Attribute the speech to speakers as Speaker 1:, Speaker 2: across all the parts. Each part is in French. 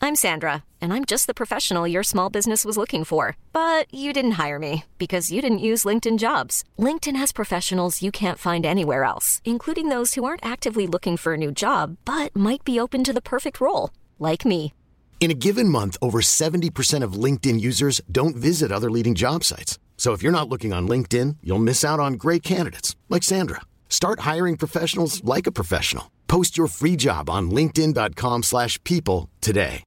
Speaker 1: I'm Sandra, and I'm just the professional your small business was looking for. But you didn't hire me because you didn't use LinkedIn Jobs. LinkedIn has professionals you can't find anywhere else, including those who aren't actively looking for a new job, but might be open to the perfect role, like me.
Speaker 2: In a given month, over 70% of LinkedIn users don't visit other leading job sites. So if you're not looking on LinkedIn, you'll miss out on great candidates like Sandra. Start hiring professionals like a professional. Post your free job on linkedin.com/people today.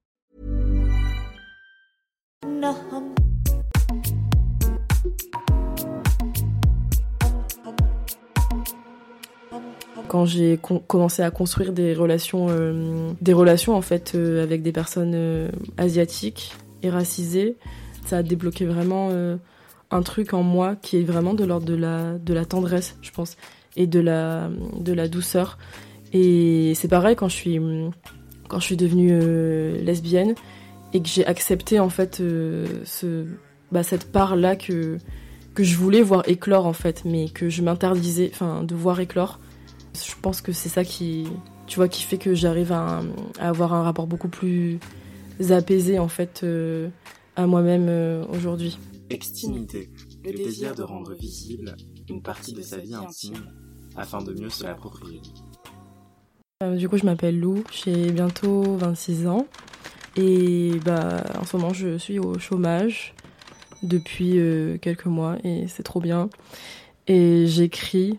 Speaker 3: Quand j'ai commencé à construire des relations en fait avec des personnes asiatiques et racisées, ça a débloqué vraiment un truc en moi qui est vraiment de l'ordre de la tendresse, je pense, et de la douceur. Et c'est pareil quand je suis devenue lesbienne et que j'ai accepté en fait cette part-là que je voulais voir éclore en fait, mais que je m'interdisais de voir éclore. Je pense que c'est ça qui fait que j'arrive à avoir un rapport beaucoup plus apaisé en fait à moi-même aujourd'hui.
Speaker 4: Extimité, le désir de rendre visible une partie de sa vie intime afin de mieux se l'approprier.
Speaker 3: Du coup, je m'appelle Lou, j'ai bientôt 26 ans et en ce moment je suis au chômage depuis quelques mois et c'est trop bien. Et j'écris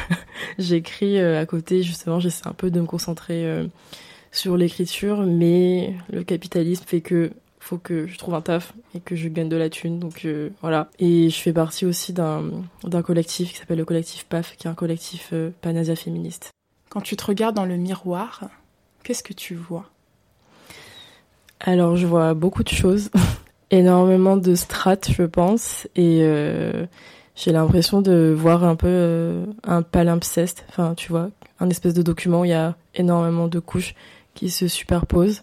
Speaker 3: à côté, justement, j'essaie un peu de me concentrer sur l'écriture, mais le capitalisme fait que faut que je trouve un taf et que je gagne de la thune, donc voilà. Et je fais partie aussi d'un collectif qui s'appelle le collectif PAF, qui est un collectif Panasia féministe.
Speaker 5: Quand tu te regardes dans le miroir, qu'est-ce que tu vois ?
Speaker 3: Alors, je vois beaucoup de choses, énormément de strates, je pense, et j'ai l'impression de voir un peu un palimpseste, tu vois, un espèce de document où il y a énormément de couches qui se superposent,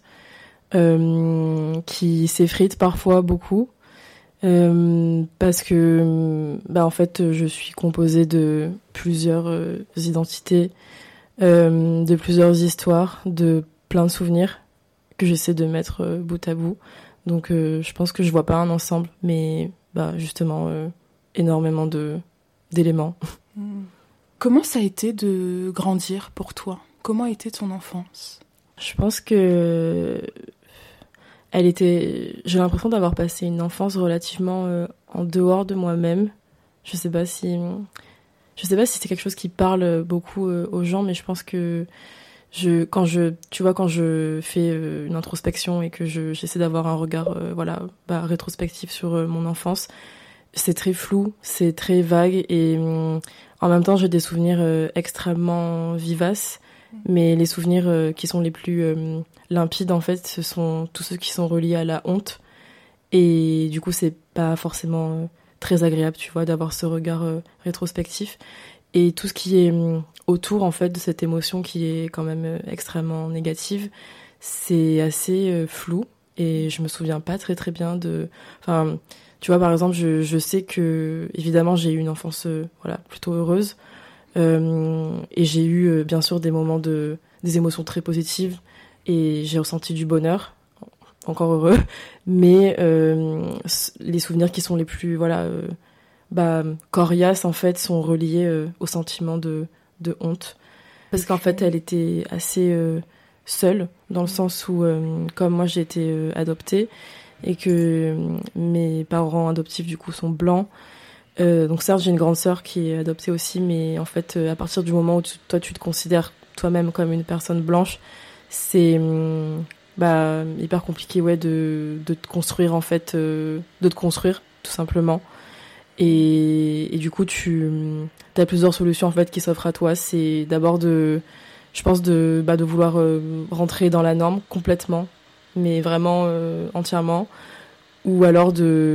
Speaker 3: qui s'effritent parfois beaucoup, parce que en fait je suis composée de plusieurs identités, de plusieurs histoires, de plein de souvenirs que j'essaie de mettre bout à bout. Donc je pense que je vois pas un ensemble, mais justement énormément d'éléments.
Speaker 5: Comment ça a été de grandir pour toi ? Comment a été ton enfance ?
Speaker 3: Je pense que j'ai l'impression d'avoir passé une enfance relativement en dehors de moi-même. Je sais pas si c'est quelque chose qui parle beaucoup aux gens, mais je pense que quand je fais une introspection et que j'essaie d'avoir un regard rétrospectif sur mon enfance, c'est très flou, c'est très vague et en même temps j'ai des souvenirs extrêmement vivaces, mais les souvenirs qui sont les plus limpides en fait, ce sont tous ceux qui sont reliés à la honte, et du coup c'est pas forcément très agréable, tu vois, d'avoir ce regard rétrospectif, et tout ce qui est autour en fait de cette émotion qui est quand même extrêmement négative, c'est assez flou et je me souviens pas très très bien tu vois, par exemple, je sais que, évidemment, j'ai eu une enfance plutôt heureuse. Et j'ai eu, bien sûr, des moments des émotions très positives. Et j'ai ressenti du bonheur, encore heureux. Mais les souvenirs qui sont les plus, coriaces, en fait, sont reliés au sentiment de honte. Parce qu'en fait, elle était assez seule, dans le sens où, comme moi, j'ai été adoptée, et que mes parents adoptifs du coup sont blancs. Donc certes j'ai une grande sœur qui est adoptée aussi, mais en fait à partir du moment où toi tu te considères toi-même comme une personne blanche, c'est hyper compliqué de te construire en fait, de te construire tout simplement. Et du coup t'as plusieurs solutions en fait qui s'offrent à toi. C'est d'abord de vouloir rentrer dans la norme complètement, mais vraiment entièrement, ou alors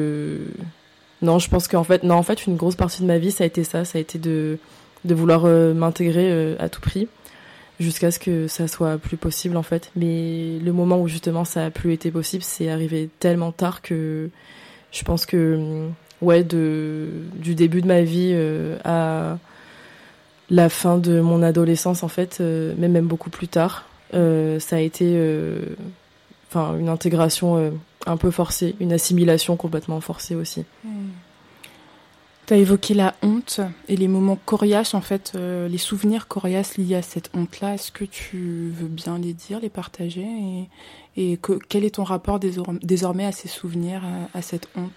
Speaker 3: je pense qu'en fait une grosse partie de ma vie ça a été de vouloir m'intégrer à tout prix jusqu'à ce que ça soit plus possible en fait. Mais le moment où justement ça a plus été possible, c'est arrivé tellement tard que je pense que du début de ma vie à la fin de mon adolescence en fait, même beaucoup plus tard, ça a été une intégration un peu forcée, une assimilation complètement forcée aussi.
Speaker 5: Tu as évoqué la honte et les moments coriaces, en fait, les souvenirs coriaces liés à cette honte-là. Est-ce que tu veux bien les dire, les partager quel est ton rapport désormais à ces souvenirs, à cette honte ?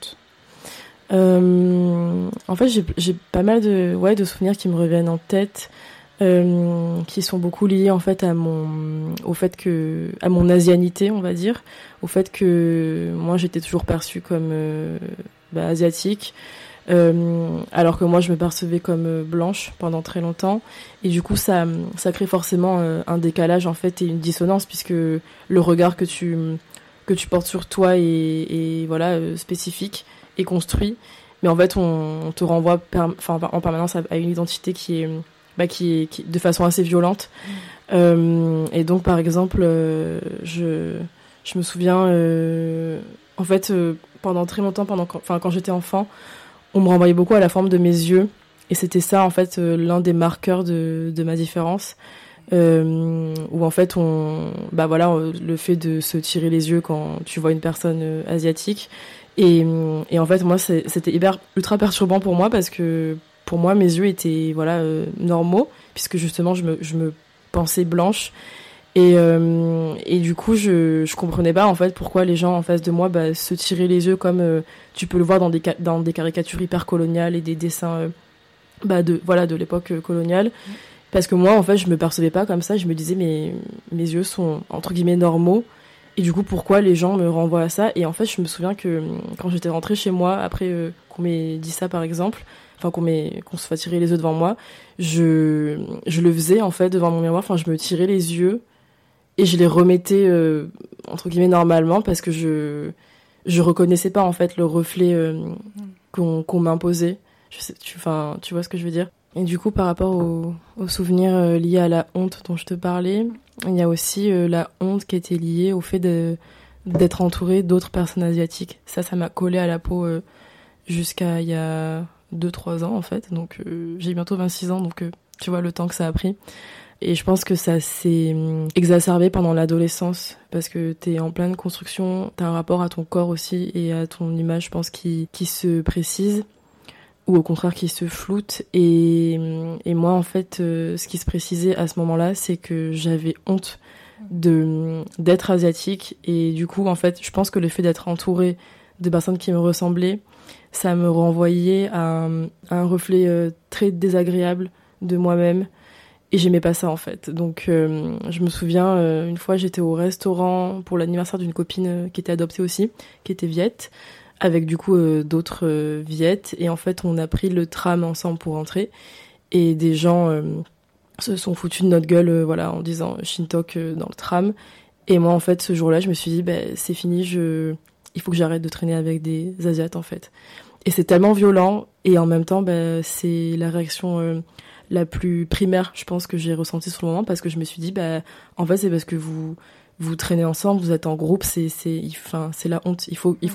Speaker 3: En fait, j'ai pas mal de souvenirs qui me reviennent en tête, qui sont beaucoup liés en fait à mon asianité, on va dire, au fait que moi j'étais toujours perçue comme asiatique. Alors que moi je me percevais comme blanche pendant très longtemps, et du coup ça crée forcément un décalage en fait et une dissonance, puisque le regard que tu portes sur toi est spécifique et construit, mais en fait on te renvoie en permanence à une identité qui est de façon assez violente. Et donc par exemple je me souviens en fait pendant très longtemps, quand j'étais enfant, on me renvoyait beaucoup à la forme de mes yeux, et c'était ça en fait l'un des marqueurs de ma différence, où en fait le fait de se tirer les yeux quand tu vois une personne asiatique, et en fait moi c'était ultra perturbant pour moi, parce que pour moi mes yeux étaient normaux, puisque justement je me pensais blanche. Et du coup, je comprenais pas en fait pourquoi les gens en face de moi se tiraient les yeux, comme tu peux le voir dans des caricatures hyper coloniales et des dessins de l'époque coloniale. Parce que moi en fait je me percevais pas comme ça, je me disais mais mes yeux sont entre guillemets normaux, et du coup pourquoi les gens me renvoient à ça. Et en fait je me souviens que quand j'étais rentrée chez moi après qu'on m'ait dit ça par exemple, qu'on se fasse tirer les yeux devant moi, je le faisais en fait devant mon miroir, je me tirais les yeux et je les remettais entre guillemets normalement, parce que je reconnaissais pas en fait le reflet qu'on m'imposait. Tu vois ce que je veux dire. Et du coup par rapport aux souvenirs liés à la honte dont je te parlais, il y a aussi la honte qui était liée au fait d'être entourée d'autres personnes asiatiques. Ça m'a collé à la peau jusqu'à il y a 2-3 ans en fait, donc j'ai bientôt 26 ans, donc tu vois le temps que ça a pris. Et je pense que ça s'est exacerbé pendant l'adolescence, parce que t'es en pleine construction, t'as un rapport à ton corps aussi et à ton image, je pense, qui se précise, ou au contraire qui se floute. Et moi en fait ce qui se précisait à ce moment-là, c'est que j'avais honte d'être asiatique, et du coup en fait je pense que le fait d'être entourée de personnes qui me ressemblaient, ça me renvoyait à un reflet très désagréable de moi-même, et j'aimais pas ça en fait. Donc je me souviens une fois j'étais au restaurant pour l'anniversaire d'une copine qui était adoptée aussi, qui était viette, avec du coup d'autres viettes, et en fait on a pris le tram ensemble pour rentrer, et des gens se sont foutus de notre gueule en disant Shintok dans le tram. Et moi en fait ce jour-là je me suis dit c'est fini, il faut que j'arrête de traîner avec des Asiates en fait. Et c'est tellement violent, et en même temps c'est la réaction la plus primaire je pense que j'ai ressentie sur le moment, parce que je me suis dit en fait c'est parce que vous traînez ensemble, vous êtes en groupe, c'est la honte, il faut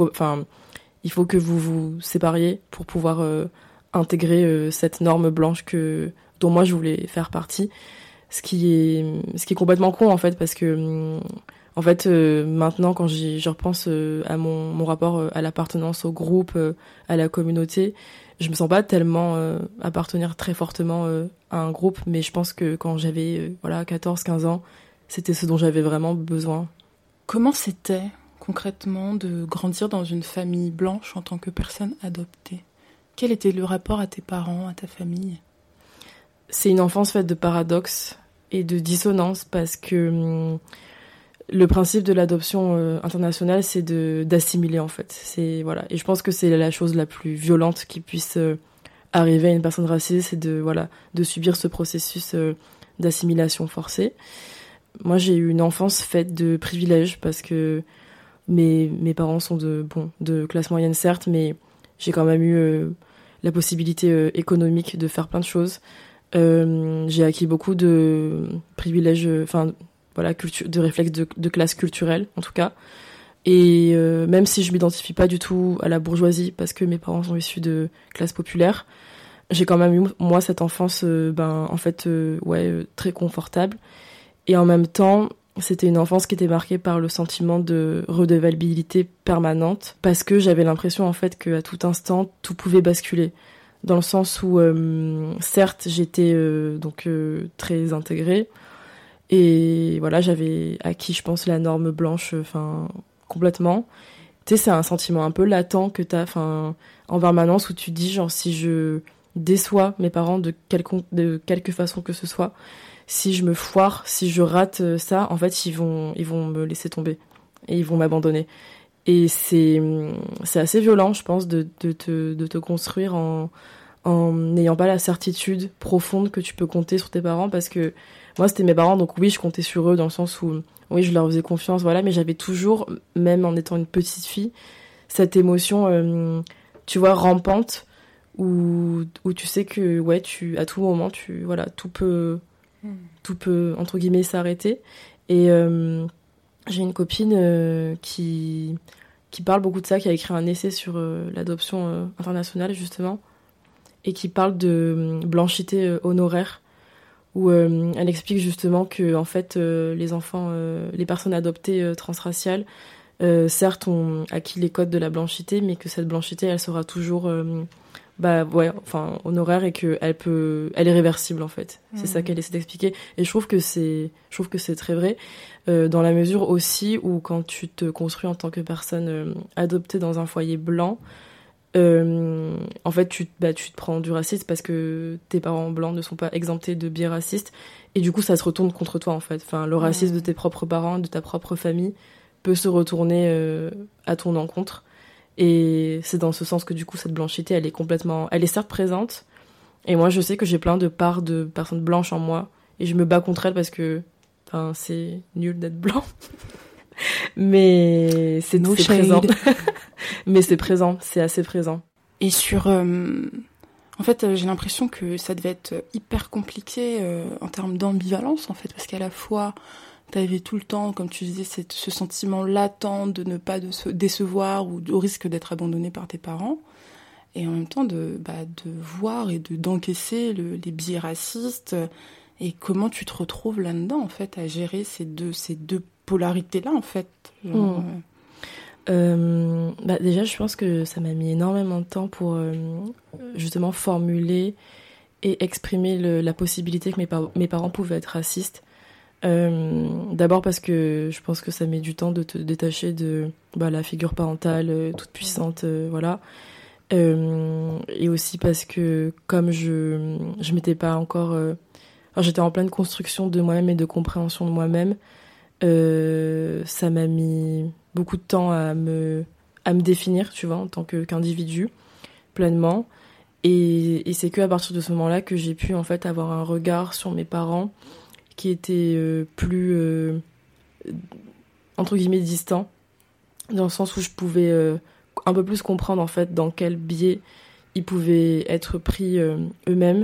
Speaker 3: que vous vous sépariez pour pouvoir intégrer cette norme blanche dont moi je voulais faire partie, ce qui est complètement con en fait, parce que en fait maintenant quand je repense à mon rapport à l'appartenance au groupe, à la communauté, je me sens pas tellement appartenir très fortement à un groupe, mais je pense que quand j'avais 14-15 ans, c'était ce dont j'avais vraiment besoin.
Speaker 5: Comment c'était concrètement de grandir dans une famille blanche en tant que personne adoptée ? Quel était le rapport à tes parents, à ta famille ?
Speaker 3: C'est une enfance faite de paradoxes et de dissonances, parce que le principe de l'adoption internationale, c'est d'assimiler en fait. Et je pense que c'est la chose la plus violente qui puisse arriver à une personne racisée, c'est de subir ce processus d'assimilation forcée. Moi, j'ai eu une enfance faite de privilèges, parce que mes parents sont de classe moyenne certes, mais j'ai quand même eu la possibilité économique de faire plein de choses. J'ai acquis beaucoup de privilèges, de réflexes de classe culturelle en tout cas. Et même si je m'identifie pas du tout à la bourgeoisie, parce que mes parents sont issus de classe populaire, j'ai quand même eu moi cette enfance très confortable. Et en même temps, c'était une enfance qui était marquée par le sentiment de redevabilité permanente, parce que j'avais l'impression en fait qu'à tout instant, tout pouvait basculer. Dans le sens où, certes, j'étais très intégrée, et voilà, j'avais acquis, je pense, la norme blanche, complètement. Tu sais, c'est un sentiment un peu latent que t'as, en permanence, où tu te dis, genre, si je déçois mes parents de quelque façon que ce soit, si je me foire, si je rate ça, en fait, ils vont me laisser tomber et ils vont m'abandonner. Et c'est assez violent, je pense, de te construire en n'ayant pas la certitude profonde que tu peux compter sur tes parents, parce que moi, c'était mes parents, donc oui, je comptais sur eux dans le sens où, oui, je leur faisais confiance, voilà, mais j'avais toujours, même en étant une petite fille, cette émotion, tu vois, rampante, où tu sais que, ouais, à tout moment, tout peut, entre guillemets, s'arrêter. Et j'ai une copine qui parle beaucoup de ça, qui a écrit un essai sur l'adoption internationale, justement, et qui parle de blanchité honoraire, où elle explique justement que, en fait, les enfants, les personnes adoptées transraciales, certes, ont acquis les codes de la blanchité, mais que cette blanchité, elle sera toujours honoraire, et que elle est réversible, en fait. C'est ça qu'elle essaie d'expliquer. Et je trouve que c'est très vrai, dans la mesure aussi où, quand tu te construis en tant que personne adoptée dans un foyer blanc, en fait, tu te prends du racisme parce que tes parents blancs ne sont pas exemptés de biais racistes, et du coup, ça se retourne contre toi, en fait. Le racisme de tes propres parents, de ta propre famille, peut se retourner à ton encontre. Et c'est dans ce sens que, du coup, cette blanchité, elle est certes présente. Et moi, je sais que j'ai plein de parts de personnes blanches en moi, et je me bats contre elles parce que, c'est nul d'être blanc. Mais c'est présent. Mais c'est présent, c'est assez présent.
Speaker 5: Et en fait, j'ai l'impression que ça devait être hyper compliqué en termes d'ambivalence, en fait, parce qu'à la fois, t'avais tout le temps, comme tu disais, ce sentiment latent de ne pas se décevoir ou au risque d'être abandonné par tes parents, et en même temps de voir et d'encaisser les biais racistes. Et comment tu te retrouves là-dedans, en fait, à gérer ces deux polarités-là, en fait.
Speaker 3: Déjà, je pense que ça m'a mis énormément de temps pour justement formuler et exprimer la possibilité que mes parents pouvaient être racistes. D'abord parce que je pense que ça met du temps de te détacher de la figure parentale toute puissante, voilà. Et aussi parce que, comme je m'étais pas encore... j'étais en pleine construction de moi-même et de compréhension de moi-même. Ça m'a mis beaucoup de temps à me définir, tu vois, en tant qu'individu, pleinement. Et c'est qu'à partir de ce moment-là que j'ai pu, en fait, avoir un regard sur mes parents qui était plus, entre guillemets, distant, dans le sens où je pouvais un peu plus comprendre, en fait, dans quel biais ils pouvaient être pris eux-mêmes.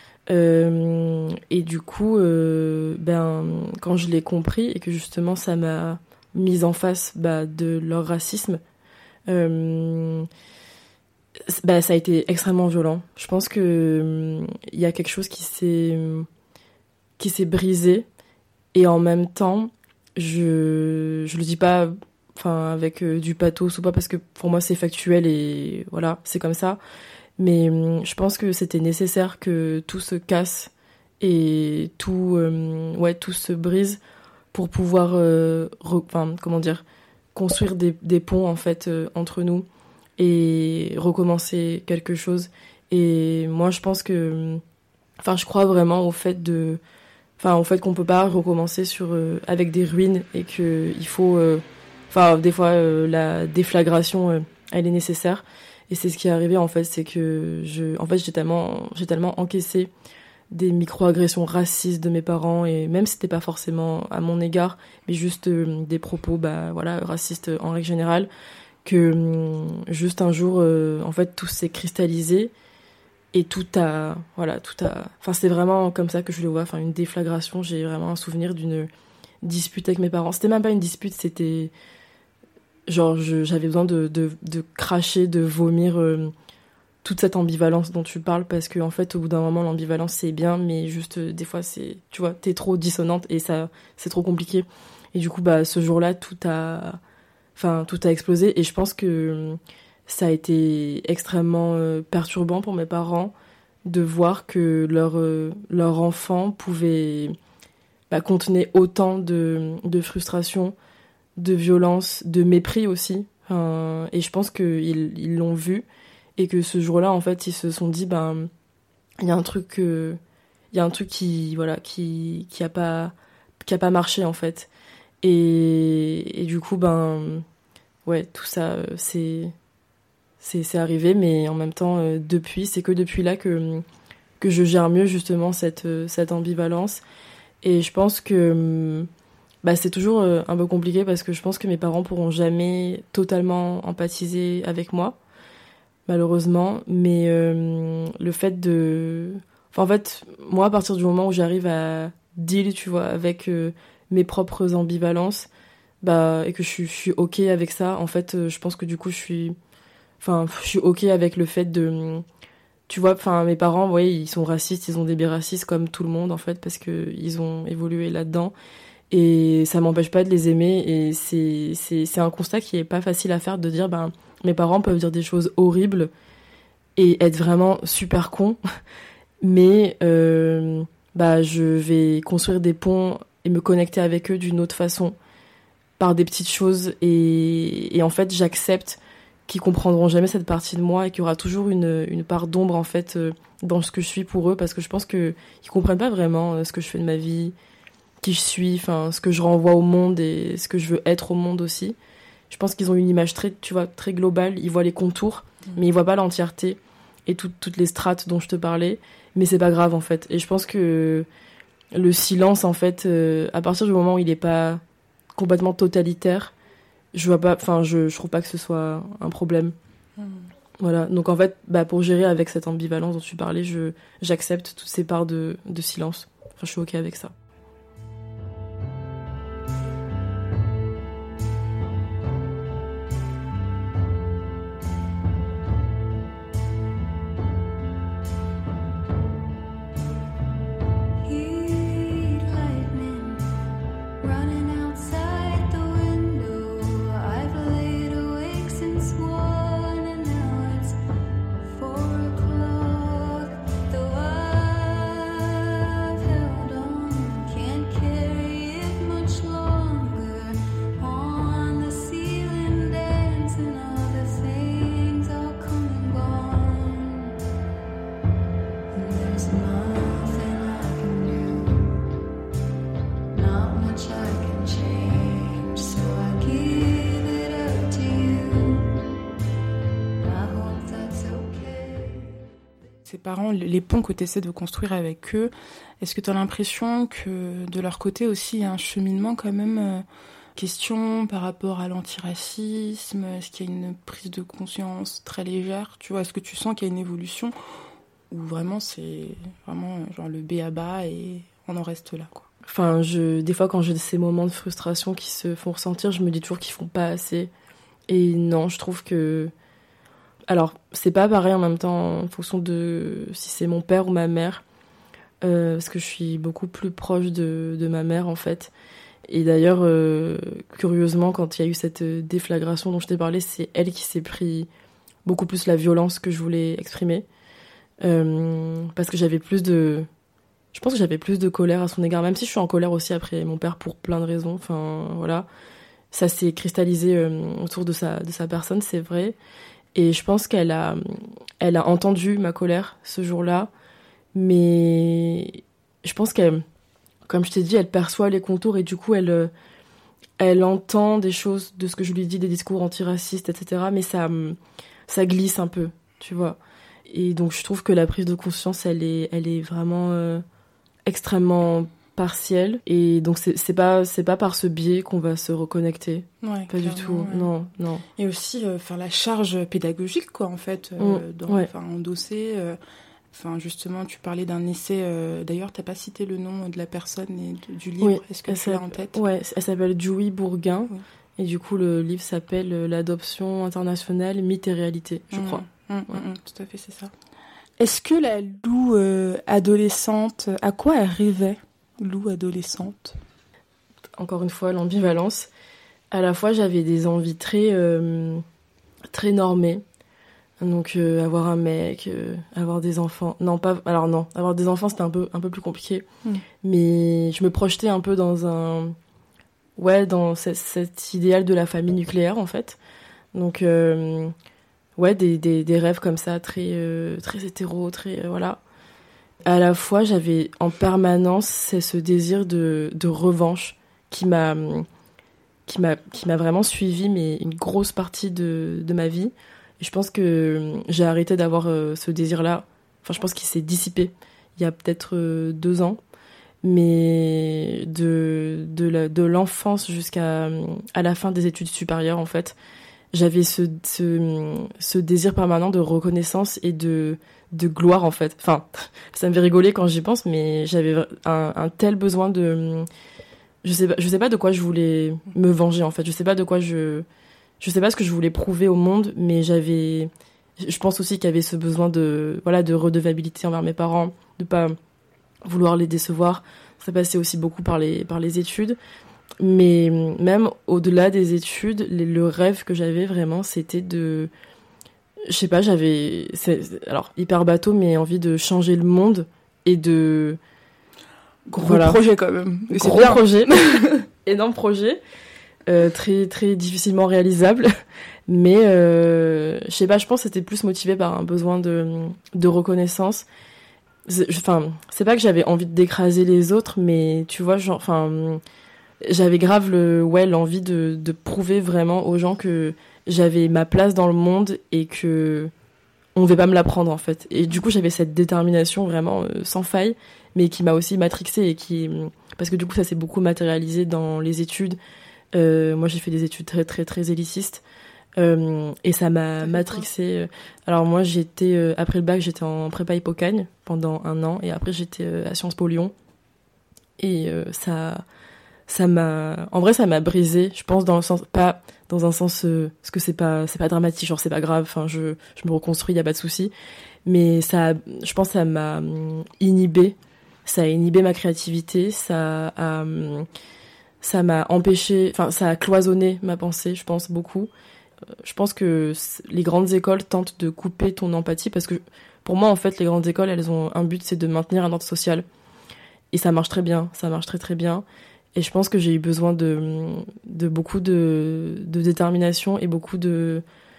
Speaker 3: Et du coup, quand je l'ai compris et que justement ça m'a mise en face de leur racisme, ça a été extrêmement violent. Je pense que il y a quelque chose qui s'est brisé, et en même temps, je le dis pas avec du pathos ou pas, parce que pour moi c'est factuel et voilà, c'est comme ça. Mais je pense que c'était nécessaire que tout se casse et tout se brise pour pouvoir construire des ponts, en fait, entre nous, et recommencer quelque chose. Et moi, je pense que je crois vraiment au fait qu'on peut pas recommencer avec des ruines, et que il faut des fois la déflagration elle est nécessaire. Et c'est ce qui est arrivé, en fait, c'est que j'ai tellement encaissé des micro-agressions racistes de mes parents, et même si c'était pas forcément à mon égard, mais juste des propos racistes en règle générale, que juste un jour, en fait, tout s'est cristallisé, et c'est vraiment comme ça que je le vois, une déflagration. J'ai vraiment un souvenir d'une dispute avec mes parents. C'était même pas une dispute, c'était... Genre, j'avais besoin de cracher, de vomir toute cette ambivalence dont tu parles, parce que, en fait, au bout d'un moment, l'ambivalence, c'est bien, mais juste, des fois, tu vois, t'es trop dissonante, et ça, c'est trop compliqué. Et du coup, ce jour-là, tout a explosé. Et je pense que ça a été extrêmement perturbant pour mes parents de voir que leur enfant pouvait contenait autant de frustration, de violence, de mépris aussi. Et je pense qu'ils l'ont vu et que ce jour-là, en fait, ils se sont dit, il y a un truc qui a pas marché, en fait. Et du coup, tout ça, c'est arrivé, mais en même temps, c'est que depuis là que je gère mieux, justement, cette ambivalence. Et je pense que c'est toujours un peu compliqué parce que je pense que mes parents pourront jamais totalement empathiser avec moi, malheureusement. Mais le fait en fait, moi, à partir du moment où j'arrive à deal, tu vois, avec mes propres ambivalences, et que je suis OK avec ça, en fait, je pense que du coup, je suis OK avec le fait de... Tu vois, mes parents, ouais, ils sont racistes, ils ont des biais racistes comme tout le monde, en fait, parce qu'ils ont évolué là-dedans. Et ça m'empêche pas de les aimer. Et c'est un constat qui est pas facile à faire, de dire, mes parents peuvent dire des choses horribles et être vraiment super cons. Mais je vais construire des ponts et me connecter avec eux d'une autre façon, par des petites choses. Et en fait, j'accepte qui comprendront jamais cette partie de moi et qu'il y aura toujours une part d'ombre, en fait, dans ce que je suis pour eux, parce que je pense qu'ils comprennent pas vraiment ce que je fais de ma vie, qui je suis, ce que je renvoie au monde et ce que je veux être au monde aussi. Je pense qu'ils ont une image très globale, ils voient les contours, mais ils voient pas l'entièreté et toutes les strates dont je te parlais, mais c'est pas grave, en fait. Et je pense que le silence, en fait, à partir du moment où il est pas complètement totalitaire, je trouve pas que ce soit un problème. Voilà. Donc en fait, pour gérer avec cette ambivalence dont tu parlais, j'accepte toutes ces parts de silence. Je suis OK avec ça.
Speaker 5: Parents, les ponts que tu essaies de construire avec eux, est-ce que tu as l'impression que de leur côté aussi, il y a un cheminement quand même, question par rapport à l'antiracisme? Est-ce qu'il y a une prise de conscience très légère? Tu vois, est-ce que tu sens qu'il y a une évolution ou vraiment c'est vraiment genre le b.a.-ba et on en reste là, quoi?
Speaker 3: Des fois, quand j'ai ces moments de frustration qui se font ressentir, je me dis toujours qu'ils font pas assez. Et non, je trouve que... Alors, c'est pas pareil en même temps en fonction de si c'est mon père ou ma mère, parce que je suis beaucoup plus proche de ma mère, en fait. Et d'ailleurs, curieusement, quand il y a eu cette déflagration dont je t'ai parlé, c'est elle qui s'est pris beaucoup plus la violence que je voulais exprimer, parce que je pense que j'avais plus de colère à son égard, même si je suis en colère aussi après mon père pour plein de raisons. Voilà, ça s'est cristallisé autour de sa personne, c'est vrai. Et je pense qu'elle a entendu ma colère ce jour-là, mais je pense qu'elle, comme je t'ai dit, elle perçoit les contours et du coup elle entend des choses de ce que je lui dis, des discours antiracistes, etc. Mais ça glisse un peu, tu vois. Et donc je trouve que la prise de conscience, elle est vraiment extrêmement partielle, et donc c'est pas par ce biais qu'on va se reconnecter.
Speaker 5: Ouais,
Speaker 3: pas du tout. Ouais. Non.
Speaker 5: Et aussi la charge pédagogique, quoi, en fait, endosser. Justement, tu parlais d'un essai. D'ailleurs, t'as pas cité le nom de la personne et du livre. Est-ce que tu l'as en tête?
Speaker 3: Ouais, elle s'appelle Joey Bourguin. Oui. Et du coup, le livre s'appelle L'adoption internationale, mythe et réalité, je crois.
Speaker 5: Tout à fait, c'est ça. Est-ce que la Lou adolescente, à quoi elle rêvait, Lou adolescente?
Speaker 3: encore une fois, l'ambivalence. À la fois, j'avais des envies très normées. Donc, avoir un mec, avoir des enfants. Non, pas. Alors, non, avoir des enfants, c'était un peu plus compliqué. Mais je me projetais un peu dans dans cet idéal de la famille nucléaire, en fait. Donc, des rêves comme ça, très hétéro, voilà. À la fois, j'avais en permanence ce désir de revanche qui m'a vraiment suivi, mais une grosse partie de ma vie. Et je pense que j'ai arrêté d'avoir ce désir-là. Enfin, je pense qu'il s'est dissipé il y a peut-être 2 ans. Mais de l'enfance jusqu'à la fin des études supérieures, en fait, j'avais ce désir permanent de reconnaissance et de gloire, en fait. Enfin, ça me fait rigoler quand j'y pense, mais j'avais un tel besoin de... Je sais pas de quoi je voulais me venger, en fait. Je sais pas ce que je voulais prouver au monde, mais je pense aussi qu'il y avait ce besoin de redevabilité envers mes parents, de pas vouloir les décevoir. Ça passait aussi beaucoup par les études. Mais même au-delà des études, le rêve que j'avais vraiment, c'était de... Je sais pas, alors, hyper bateau, mais envie de changer le monde et de...
Speaker 5: Gros projet quand même.
Speaker 3: Gros projet, énorme projet, très, très difficilement réalisable. Mais je sais pas, je pense que c'était plus motivé par un besoin de reconnaissance. C'est pas que j'avais envie d'écraser les autres, mais tu vois, j'avais grave l'envie de prouver vraiment aux gens que j'avais ma place dans le monde et que on ne devait pas me la prendre, en fait. Et du coup, j'avais cette détermination vraiment sans faille, mais qui m'a aussi matrixée parce que du coup, ça s'est beaucoup matérialisé dans les études. Moi, j'ai fait des études très, très, très élitistes. Et ça m'a matrixée. Alors moi, après le bac, j'étais en prépa Hippocagne pendant 1 an, et après j'étais à Sciences Po Lyon. Et ça m'a brisée, je pense, dans le sens, pas dans un sens, parce que c'est pas dramatique, genre c'est pas grave, enfin je me reconstruis, y a pas de souci, mais je pense que ça m'a inhibée, ça a inhibé ma créativité, ça m'a empêché, enfin ça a cloisonné ma pensée, je pense, beaucoup. Je pense que les grandes écoles tentent de couper ton empathie, parce que pour moi, en fait, les grandes écoles, elles ont un but, c'est de maintenir un ordre social. Et ça marche très bien, ça marche très très bien. Et je pense que j'ai eu besoin de beaucoup de détermination et beaucoup de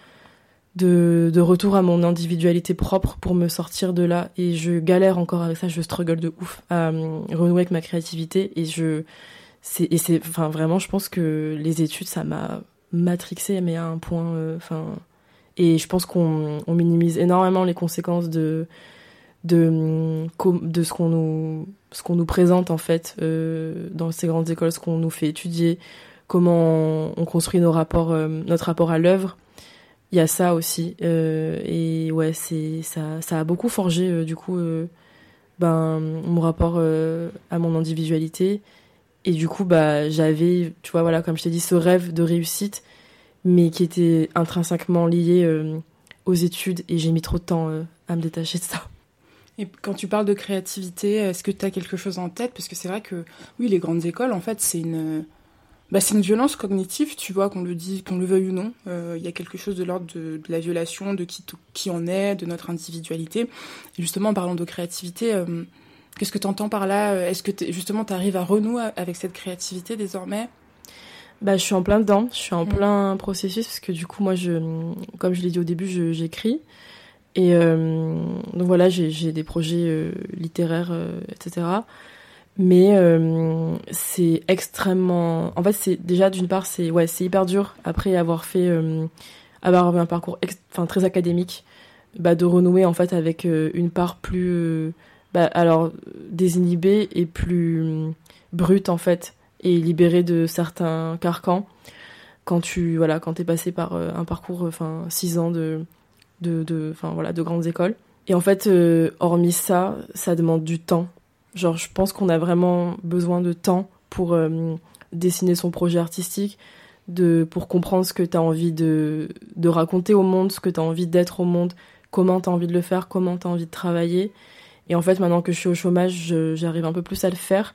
Speaker 3: retour à mon individualité propre pour me sortir de là. Et je galère encore avec ça, je struggle de ouf à renouer avec ma créativité. Enfin, vraiment, je pense que les études, ça m'a matrixée, mais à un point... et je pense qu'on minimise énormément les conséquences de ce qu'on nous présente, en fait, dans ces grandes écoles, ce qu'on nous fait étudier, comment on construit notre rapport à l'œuvre. Il y a ça aussi, et ouais, ça a beaucoup forgé du coup mon rapport à mon individualité. Et du coup, j'avais, tu vois, voilà, comme je t'ai dit, ce rêve de réussite, mais qui était intrinsèquement lié aux études, et j'ai mis trop de temps à me détacher de ça.
Speaker 5: Et quand tu parles de créativité, est-ce que tu as quelque chose en tête ? Parce que c'est vrai que, oui, les grandes écoles, en fait, c'est une violence cognitive, tu vois, qu'on le veuille ou non. Il y a quelque chose de l'ordre de la violation de qui on est, de notre individualité. Et justement, en parlant de créativité, qu'est-ce que tu entends par là ? Est-ce que justement, tu arrives à renouer avec cette créativité désormais ?
Speaker 3: Je suis en plein dedans, je suis en plein processus, parce que du coup, moi, comme je l'ai dit au début, j'écris. Et donc voilà, j'ai des projets littéraires, etc. Mais c'est extrêmement... En fait, c'est déjà, d'une part, c'est hyper dur, après avoir un parcours très académique, de renouer, en fait, avec une part plus... alors, désinhibée et plus brute, en fait, et libérée de certains carcans, quand t'es passé par un parcours, 6 ans de grandes écoles. Et en fait, hormis ça demande du temps. Genre, je pense qu'on a vraiment besoin de temps pour dessiner son projet artistique, pour comprendre ce que t'as envie de raconter au monde, ce que t'as envie d'être au monde, comment t'as envie de le faire, comment t'as envie de travailler. Et en fait, maintenant que je suis au chômage, j'arrive un peu plus à le faire.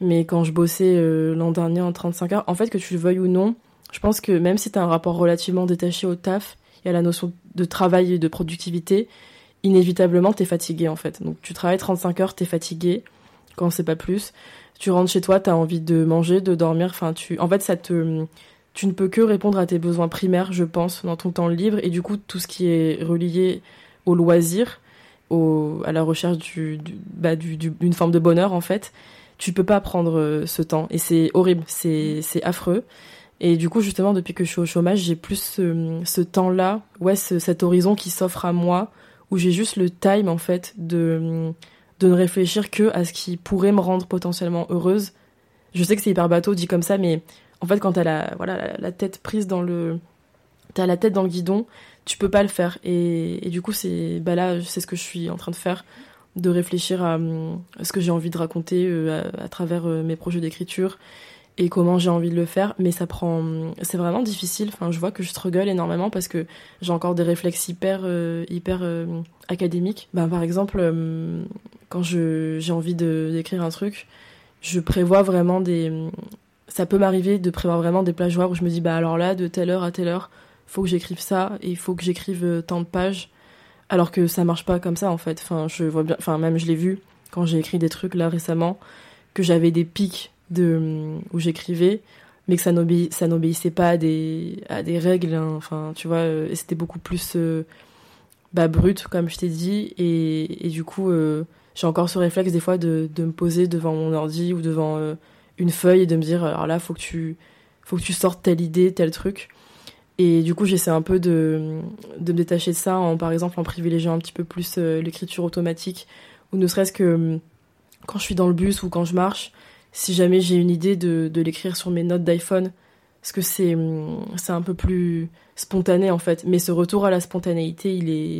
Speaker 3: Mais quand je bossais l'an dernier en 35 heures, en fait, que tu le veuilles ou non, je pense que même si t'as un rapport relativement détaché au taf et à la notion de travail et de productivité, inévitablement, t'es fatigué, en fait. Donc, tu travailles 35 heures, t'es fatigué, quand c'est pas plus. Tu rentres chez toi, t'as envie de manger, de dormir. Enfin, en fait, tu ne peux que répondre à tes besoins primaires, je pense, dans ton temps libre. Et du coup, tout ce qui est relié au loisir, à la recherche d'une forme de bonheur, en fait, tu peux pas prendre ce temps. Et c'est horrible, c'est affreux. Et du coup, justement, depuis que je suis au chômage, j'ai plus ce temps-là, cet horizon qui s'offre à moi, où j'ai juste le time, en fait, de ne réfléchir que à ce qui pourrait me rendre potentiellement heureuse. Je sais que c'est hyper bateau dit comme ça, mais en fait, quand t'as la tête prise t'as la tête dans le guidon, tu peux pas le faire. Et du coup, là, c'est ce que je suis en train de faire, de réfléchir à ce que j'ai envie de raconter à travers mes projets d'écriture et comment j'ai envie de le faire. Mais c'est vraiment difficile. Enfin, je vois que je struggle énormément parce que j'ai encore des réflexes hyper académiques. Par exemple, quand j'ai envie d'écrire un truc, je prévois vraiment ça peut m'arriver de prévoir vraiment des plages horaires où je me dis, alors là, de telle heure à telle heure, faut que j'écrive ça et il faut que j'écrive tant de pages. Alors que ça marche pas comme ça, en fait. Enfin, je vois bien, même je l'ai vu quand j'ai écrit des trucs là récemment, que j'avais des pics où j'écrivais, mais que ça n'obéissait pas à des règles, hein. Enfin, tu vois, et c'était beaucoup plus brut, comme je t'ai dit, et du coup, j'ai encore ce réflexe des fois de me poser devant mon ordi ou devant une feuille et de me dire, alors là, faut que tu sortes telle idée, tel truc. Et du coup, j'essaie un peu de me détacher de ça, par exemple, en privilégiant un petit peu plus l'écriture automatique, ou ne serait-ce que quand je suis dans le bus ou quand je marche, si jamais j'ai une idée de l'écrire sur mes notes d'iPhone, parce que c'est un peu plus spontané, en fait. Mais ce retour à la spontanéité,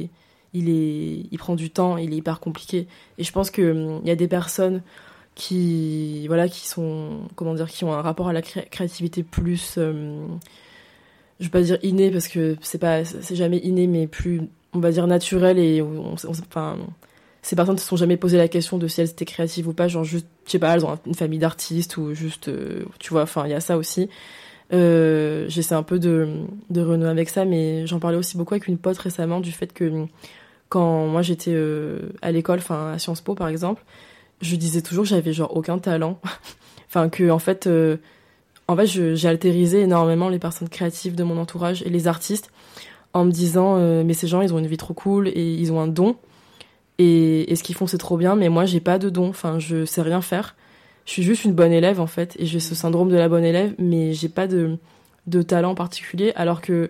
Speaker 3: il prend du temps, il est hyper compliqué. Et je pense qu'il y a des personnes qui sont, qui ont un rapport à la créativité plus... je vais pas dire inné parce que c'est jamais inné, mais plus, on va dire, naturel, et ces personnes ne se sont jamais posé la question de si elles étaient créatives ou pas, genre juste, je sais pas, elles ont une famille d'artistes ou juste, tu vois, il y a ça aussi. J'essaie un peu de renouer avec ça, mais j'en parlais aussi beaucoup avec une pote récemment du fait que quand moi j'étais à l'école, à Sciences Po par exemple, je disais toujours que j'avais genre aucun talent. Que en fait, j'ai altérisé énormément les personnes créatives de mon entourage et les artistes en me disant mais ces gens, ils ont une vie trop cool et ils ont un don et ce qu'ils font, c'est trop bien, mais moi j'ai pas de don, je sais rien faire, je suis juste une bonne élève, en fait, et j'ai ce syndrome de la bonne élève, mais j'ai pas de talent particulier, alors que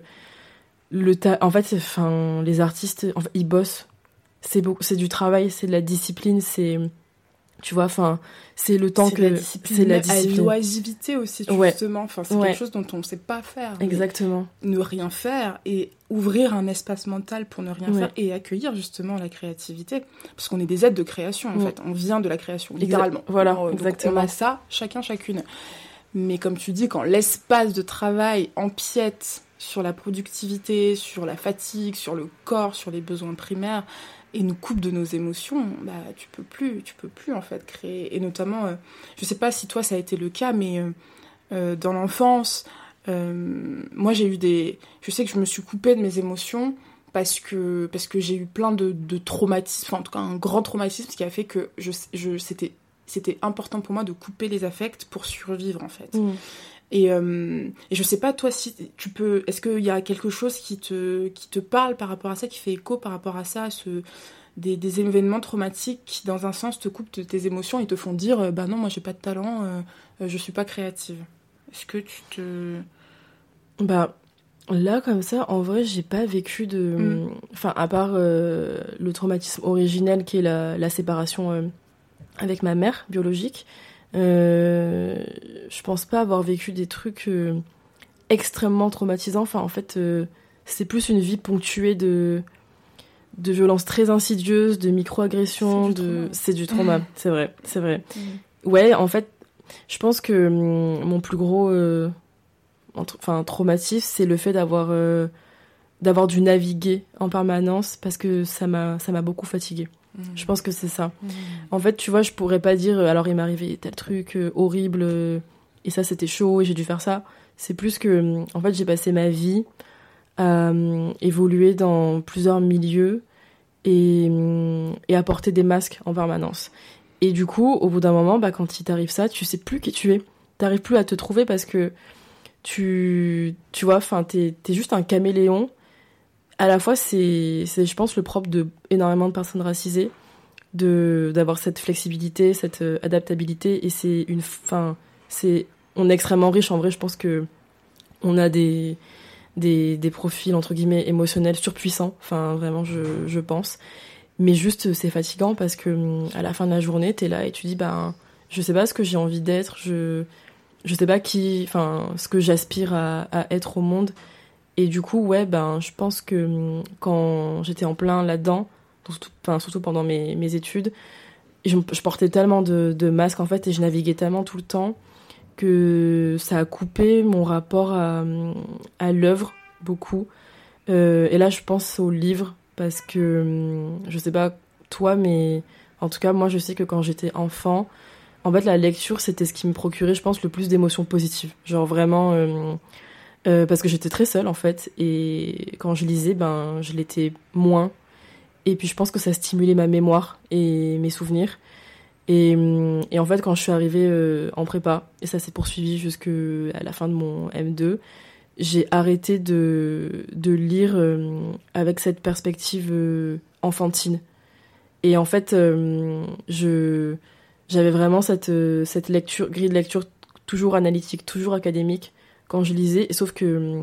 Speaker 3: en fait, les artistes, ils bossent, c'est du travail, c'est de la discipline, c'est, tu vois, c'est le temps
Speaker 5: c'est
Speaker 3: que
Speaker 5: la discipline, l'oisiveté aussi, justement, c'est quelque chose dont on ne sait pas faire.
Speaker 3: Exactement.
Speaker 5: Ne rien faire et ouvrir un espace mental pour ne rien faire et accueillir justement la créativité, parce qu'on est des êtres de création, en fait, on vient de la création, littéralement.
Speaker 3: Voilà,
Speaker 5: donc,
Speaker 3: exactement.
Speaker 5: On a ça, chacune. Mais comme tu dis, quand l'espace de travail empiète sur la productivité, sur la fatigue, sur le corps, sur les besoins primaires, et nous coupe de nos émotions, tu peux plus en fait créer. Et notamment, je sais pas si toi ça a été le cas, mais dans l'enfance, moi j'ai eu je sais que je me suis coupée de mes émotions parce que j'ai eu plein de traumatismes, en tout cas un grand traumatisme qui a fait que c'était important pour moi de couper les affects pour survivre, en fait. Et je sais pas, toi, si tu peux... Est-ce qu'il y a quelque chose qui te parle par rapport à ça, qui fait écho par rapport à ça, des événements traumatiques qui, dans un sens, te coupent de tes émotions et te font dire non, moi, j'ai pas de talent, je suis pas créative. Est-ce que tu te...
Speaker 3: Là, comme ça, en vrai, j'ai pas vécu de... à part le traumatisme originel qui est la séparation avec ma mère biologique... je pense pas avoir vécu des trucs extrêmement traumatisants. En fait, c'est plus une vie ponctuée de violences très insidieuses, de micro-agressions, c'est du trauma. C'est vrai. Ouais, en fait, je pense que mon plus gros traumatisme, c'est le fait d'avoir dû naviguer en permanence, parce que ça m'a beaucoup fatiguée. Je pense que c'est ça. En fait, tu vois, je pourrais pas dire alors il m'est arrivé tel truc horrible et ça c'était chaud et j'ai dû faire ça. C'est plus que en fait, j'ai passé ma vie à évoluer dans plusieurs milieux et à porter des masques en permanence. Et du coup, au bout d'un moment, quand il t'arrive ça, tu sais plus qui tu es. T'arrives plus à te trouver parce que tu vois, t'es juste un caméléon. À la fois, c'est je pense, le propre de énormément de personnes racisées, d'avoir cette flexibilité, cette adaptabilité. Et on est extrêmement riche. En vrai, je pense que on a des profils, entre guillemets, émotionnels surpuissants. Enfin, vraiment, je pense. Mais juste, c'est fatigant parce que à la fin de la journée, t'es là et tu dis, je sais pas ce que j'ai envie d'être, je sais pas ce que j'aspire à être au monde. Et du coup, je pense que quand j'étais en plein là-dedans, surtout pendant mes études, je portais tellement de masques, en fait, et je naviguais tellement tout le temps que ça a coupé mon rapport à l'œuvre, beaucoup. Et là, je pense aux livres, parce que, je sais pas toi, mais en tout cas, moi, je sais que quand j'étais enfant, en fait, la lecture, c'était ce qui me procurait, je pense, le plus d'émotions positives. Genre vraiment, parce que j'étais très seule, en fait, et quand je lisais, je l'étais moins. Et puis, je pense que ça stimulait ma mémoire et mes souvenirs. Et en fait, quand je suis arrivée en prépa, et ça s'est poursuivi jusqu'à la fin de mon M2, j'ai arrêté de lire avec cette perspective enfantine. Et en fait, j'avais vraiment cette grille de lecture toujours analytique, toujours académique quand je lisais, sauf que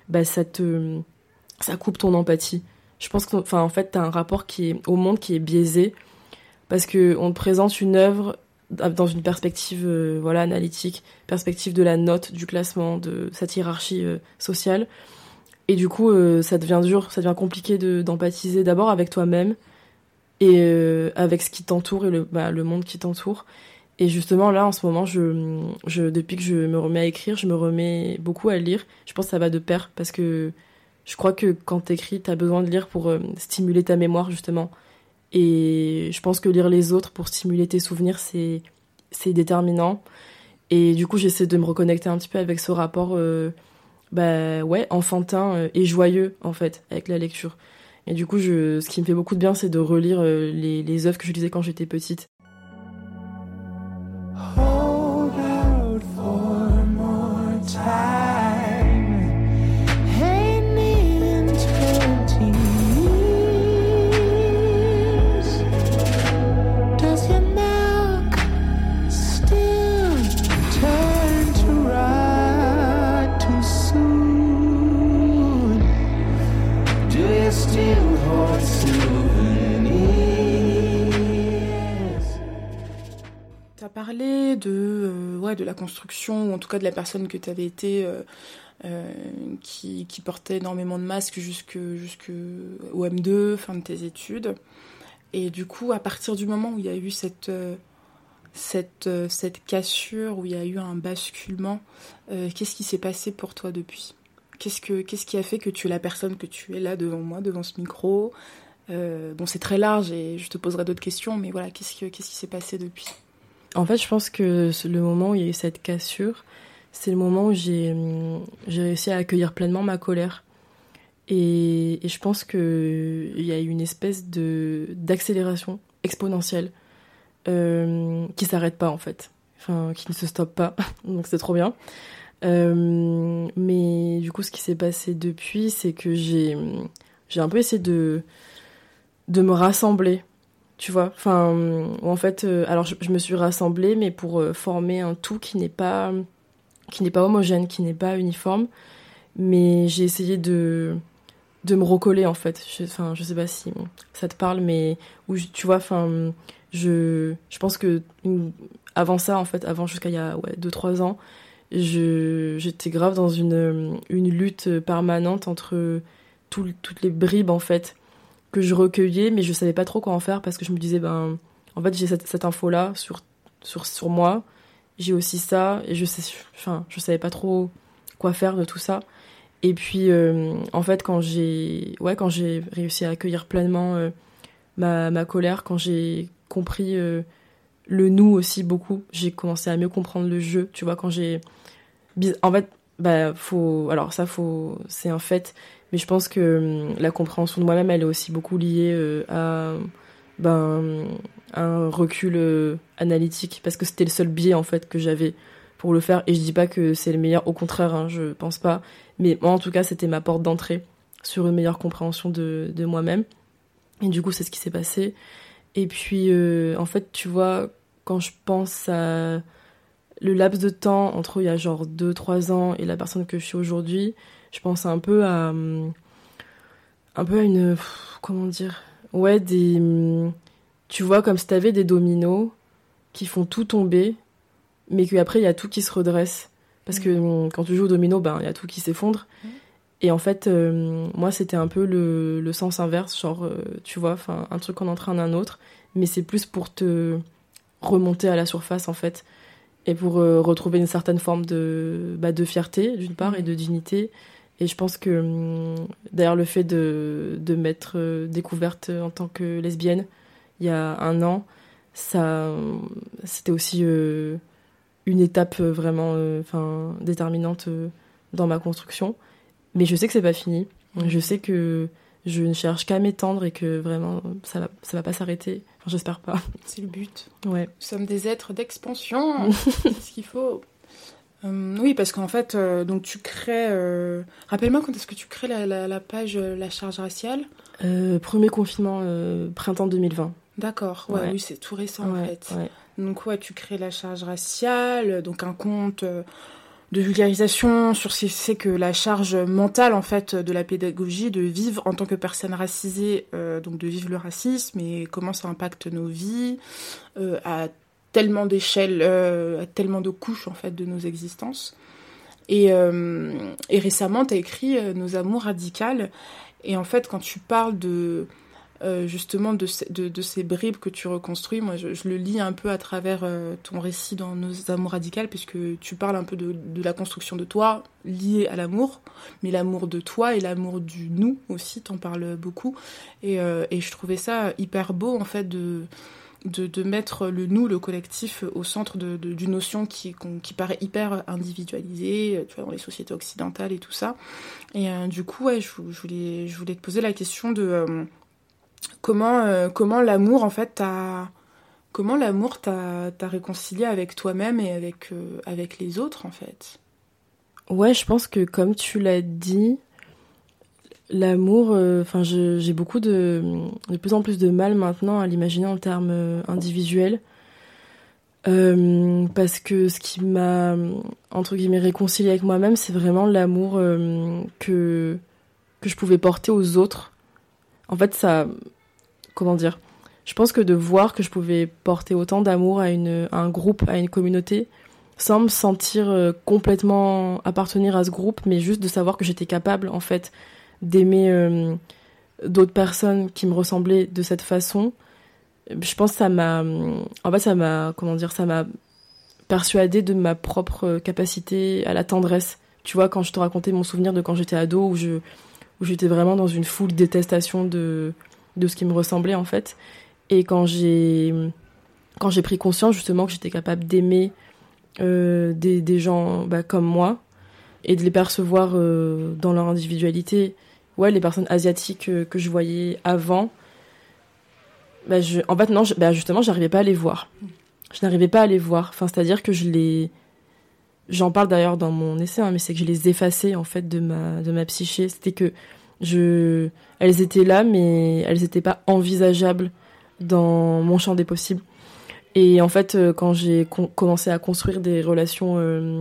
Speaker 3: ça coupe ton empathie. Je pense que, en fait, t'as un rapport au monde qui est biaisé, parce que on te présente une œuvre dans une perspective analytique, perspective de la note, du classement, de cette hiérarchie sociale. Et du coup, ça devient dur, ça devient compliqué d'empathiser d'abord avec toi-même et avec ce qui t'entoure et le monde qui t'entoure. Et justement, là, en ce moment, depuis que je me remets à écrire, je me remets beaucoup à lire. Je pense que ça va de pair, parce que je crois que quand t'écris, t'as besoin de lire pour stimuler ta mémoire, justement. Et je pense que lire les autres pour stimuler tes souvenirs, c'est déterminant. Et du coup, j'essaie de me reconnecter un petit peu avec ce rapport enfantin et joyeux, en fait, avec la lecture. Et du coup, ce qui me fait beaucoup de bien, c'est de relire les œuvres que je lisais quand j'étais petite. Hold out for more time. Hang in 20 years. Does your milk still turn to rot too soon? Do you still hold T'as parlé de la construction, ou en tout cas de la personne que t'avais été, qui portait énormément de masques jusqu'au M2, fin de tes études. Et du coup, à partir du moment où il y a eu cette cassure, où il y a eu un basculement, qu'est-ce qui s'est passé pour toi depuis ? Qu'est-ce qui a fait que tu es la personne que tu es là devant moi, devant ce micro ? C'est très large et je te poserai d'autres questions, mais voilà, qu'est-ce qui s'est passé depuis ? En fait, je pense que le moment où il y a eu cette cassure, c'est le moment où j'ai réussi à accueillir pleinement ma colère. Et je pense qu'il y a eu une espèce d'accélération exponentielle qui s'arrête pas, en fait. Enfin, qui ne se stoppe pas. Donc c'est trop bien. Mais du coup, ce qui s'est passé depuis, c'est que j'ai un peu essayé de me rassembler. Tu vois, en fait, alors je me suis rassemblée, mais pour former un tout qui n'est pas homogène, qui n'est pas uniforme. Mais j'ai essayé de me recoller, en fait. Je sais pas si ça te parle, mais tu vois, je pense que avant ça, en fait, jusqu'à il y a 2-3 ans, j'étais grave dans une lutte permanente entre toutes les bribes, en fait, que je recueillais, mais je savais pas trop quoi en faire, parce que je me disais, en fait, j'ai cette info-là sur moi, j'ai aussi ça, et je savais pas trop quoi faire de tout ça. Et puis, en fait, quand j'ai réussi à accueillir pleinement ma colère, quand j'ai compris le nous aussi beaucoup, j'ai commencé à mieux comprendre le jeu, tu vois, quand j'ai... En fait, c'est un fait, mais je pense que la compréhension de moi-même, elle est aussi beaucoup liée à un recul analytique, parce que c'était le seul biais en fait que j'avais pour le faire, et je dis pas que c'est le meilleur, au contraire, hein, je pense pas, mais moi en tout cas c'était ma porte d'entrée sur une meilleure compréhension de moi-même, et du coup c'est ce qui s'est passé. Et puis en fait tu vois, quand je pense à le laps de temps entre il y a genre 2-3 ans et la personne que je suis aujourd'hui, je pense un peu à une, comment dire, ouais, tu vois, comme si t'avais des dominos qui font tout tomber, mais qu'après il y a tout qui se redresse, parce que quand tu joues au domino, ben il y a tout qui s'effondre. Et en fait moi c'était un peu le sens inverse, genre tu vois, enfin un truc en entraîne un autre, mais c'est plus pour te remonter à la surface en fait, et pour retrouver une certaine forme de fierté d'une part et de dignité. Et je pense que d'ailleurs le fait de m'être découverte en tant que lesbienne il y a 1 an, ça c'était aussi une étape vraiment déterminante dans ma construction. Mais je sais que c'est pas fini. Je sais que je ne cherche qu'à m'étendre et que vraiment ça va pas s'arrêter. Enfin, j'espère pas.
Speaker 5: C'est le but.
Speaker 3: Ouais.
Speaker 5: Nous sommes des êtres d'expansion. C'est ce qu'il faut. Oui, parce qu'en fait, donc tu crées... Rappelle-moi quand est-ce que tu crées la page La Charge Raciale.
Speaker 3: Premier confinement, printemps 2020.
Speaker 5: D'accord, ouais. Oui, c'est tout récent en fait.
Speaker 3: Ouais.
Speaker 5: Donc ouais, tu crées La Charge Raciale, donc un compte de vulgarisation sur ce que c'est que la charge mentale en fait de la pédagogie, de vivre en tant que personne racisée, donc de vivre le racisme et comment ça impacte nos vies à tellement d'échelles, à tellement de couches en fait de nos existences. Et récemment, tu as écrit Nos amours radicales. Et en fait, quand tu parles de justement de ces bribes que tu reconstruis, moi je le lis un peu à travers ton récit dans Nos amours radicales, puisque tu parles un peu de la construction de toi liée à l'amour, mais l'amour de toi et l'amour du nous aussi, t'en parles beaucoup. Et je trouvais ça hyper beau en fait de mettre le nous, le collectif, au centre d'une notion qui paraît hyper individualisée, tu vois, dans les sociétés occidentales et tout ça. Et du coup, ouais, je voulais te poser la question de comment l'amour, en fait, t'a réconcilié avec toi-même et avec les autres, en fait.
Speaker 3: Ouais, je pense que comme tu l'as dit, l'amour, j'ai beaucoup de plus en plus de mal maintenant à l'imaginer en termes individuels, parce que ce qui m'a entre guillemets réconcilié avec moi-même, c'est vraiment l'amour que je pouvais porter aux autres. En fait, ça, comment dire, je pense que de voir que je pouvais porter autant d'amour à un groupe, à une communauté, sans me sentir complètement appartenir à ce groupe, mais juste de savoir que j'étais capable en fait d'aimer d'autres personnes qui me ressemblaient de cette façon. Je pense que ça m'a persuadée de ma propre capacité à la tendresse. Tu vois, quand je te racontais mon souvenir de quand j'étais ado, où j'étais vraiment dans une foule détestation de ce qui me ressemblait en fait, et quand j'ai pris conscience justement que j'étais capable d'aimer des gens comme moi et de les percevoir dans leur individualité. Ouais, les personnes asiatiques que je voyais avant, justement, j'arrivais pas à les voir. Je n'arrivais pas à les voir. Enfin, c'est-à-dire que j'en parle d'ailleurs dans mon essai, hein, mais c'est que je les effaçais en fait de ma psyché. C'était que elles étaient là, mais elles n'étaient pas envisageables dans mon champ des possibles. Et en fait, quand j'ai commencé à construire des relations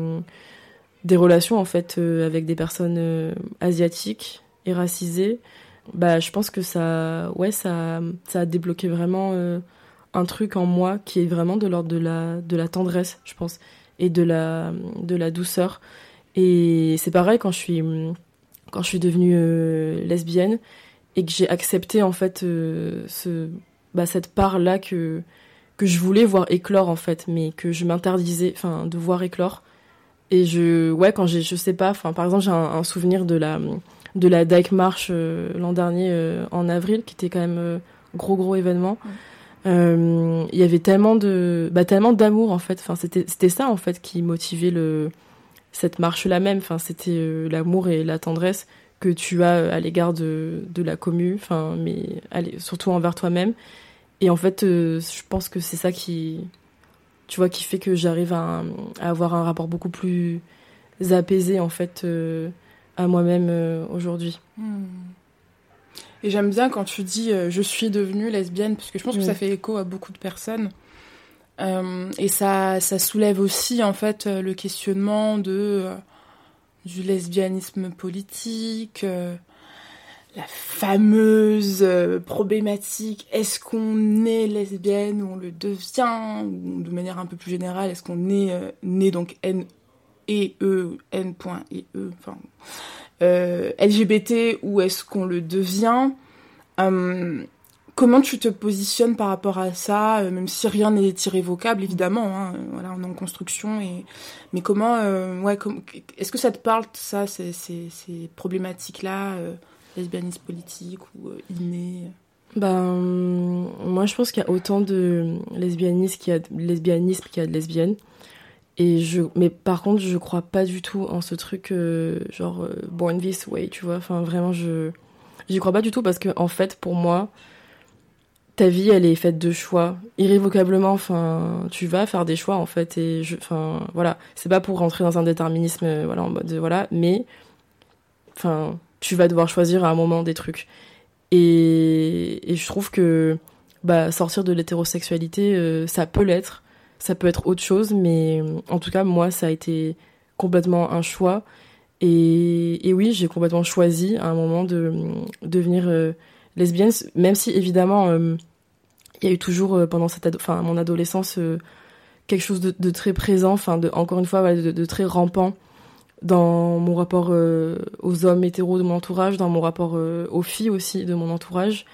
Speaker 3: en fait avec des personnes asiatiques et racisées, je pense que ça a débloqué vraiment un truc en moi qui est vraiment de l'ordre de la tendresse, je pense, et de la douceur. Et c'est pareil quand je suis devenue lesbienne et que j'ai accepté en fait cette part là que je voulais voir éclore en fait, mais que je m'interdisais de voir éclore. Et quand je sais pas, par exemple j'ai un souvenir de la Dyke March l'an dernier en avril, qui était quand même gros événement. Il y avait tellement d'amour en fait. Enfin, c'était ça en fait qui motivait cette marche-là même. Enfin, c'était l'amour et la tendresse que tu as à l'égard de la commu. Enfin, mais surtout envers toi-même. Et en fait, je pense que c'est ça qui fait que j'arrive à avoir un rapport beaucoup plus apaisé en fait à moi-même aujourd'hui.
Speaker 5: Et j'aime bien quand tu dis je suis devenue lesbienne, parce que je pense que ça fait écho à beaucoup de personnes. Et ça soulève aussi en fait le questionnement du lesbianisme politique, la fameuse problématique, est-ce qu'on est lesbienne ou on le devient, ou de manière un peu plus générale, est-ce qu'on est né donc N.E.E, enfin LGBT, ou est-ce qu'on le devient? Comment tu te positionnes par rapport à ça, même si rien n'est irrévocable, évidemment, hein, voilà, on est en construction, mais comment, est-ce que ça te parle, ça, ces problématiques-là, lesbianisme politique ou inné?
Speaker 3: Moi, je pense qu'il y a autant de lesbianisme qu'il y a de lesbiennes. Mais par contre, je crois pas du tout en ce truc born this way, tu vois. Enfin, vraiment, j'y crois pas du tout parce que, en fait, pour moi, ta vie, elle est faite de choix. Irrévocablement, enfin, tu vas faire des choix, en fait. Et voilà. C'est pas pour rentrer dans un déterminisme, voilà, en mode, voilà. Mais, enfin, tu vas devoir choisir à un moment des trucs. Et je trouve que, sortir de l'hétérosexualité, ça peut l'être. Ça peut être autre chose, mais en tout cas, moi, ça a été complètement un choix. Et oui, j'ai complètement choisi à un moment de devenir lesbienne, même si évidemment, il y a eu toujours pendant mon adolescence quelque chose de très présent, encore une fois, de très rampant dans mon rapport aux hommes hétéros de mon entourage, dans mon rapport aux filles aussi de mon entourage.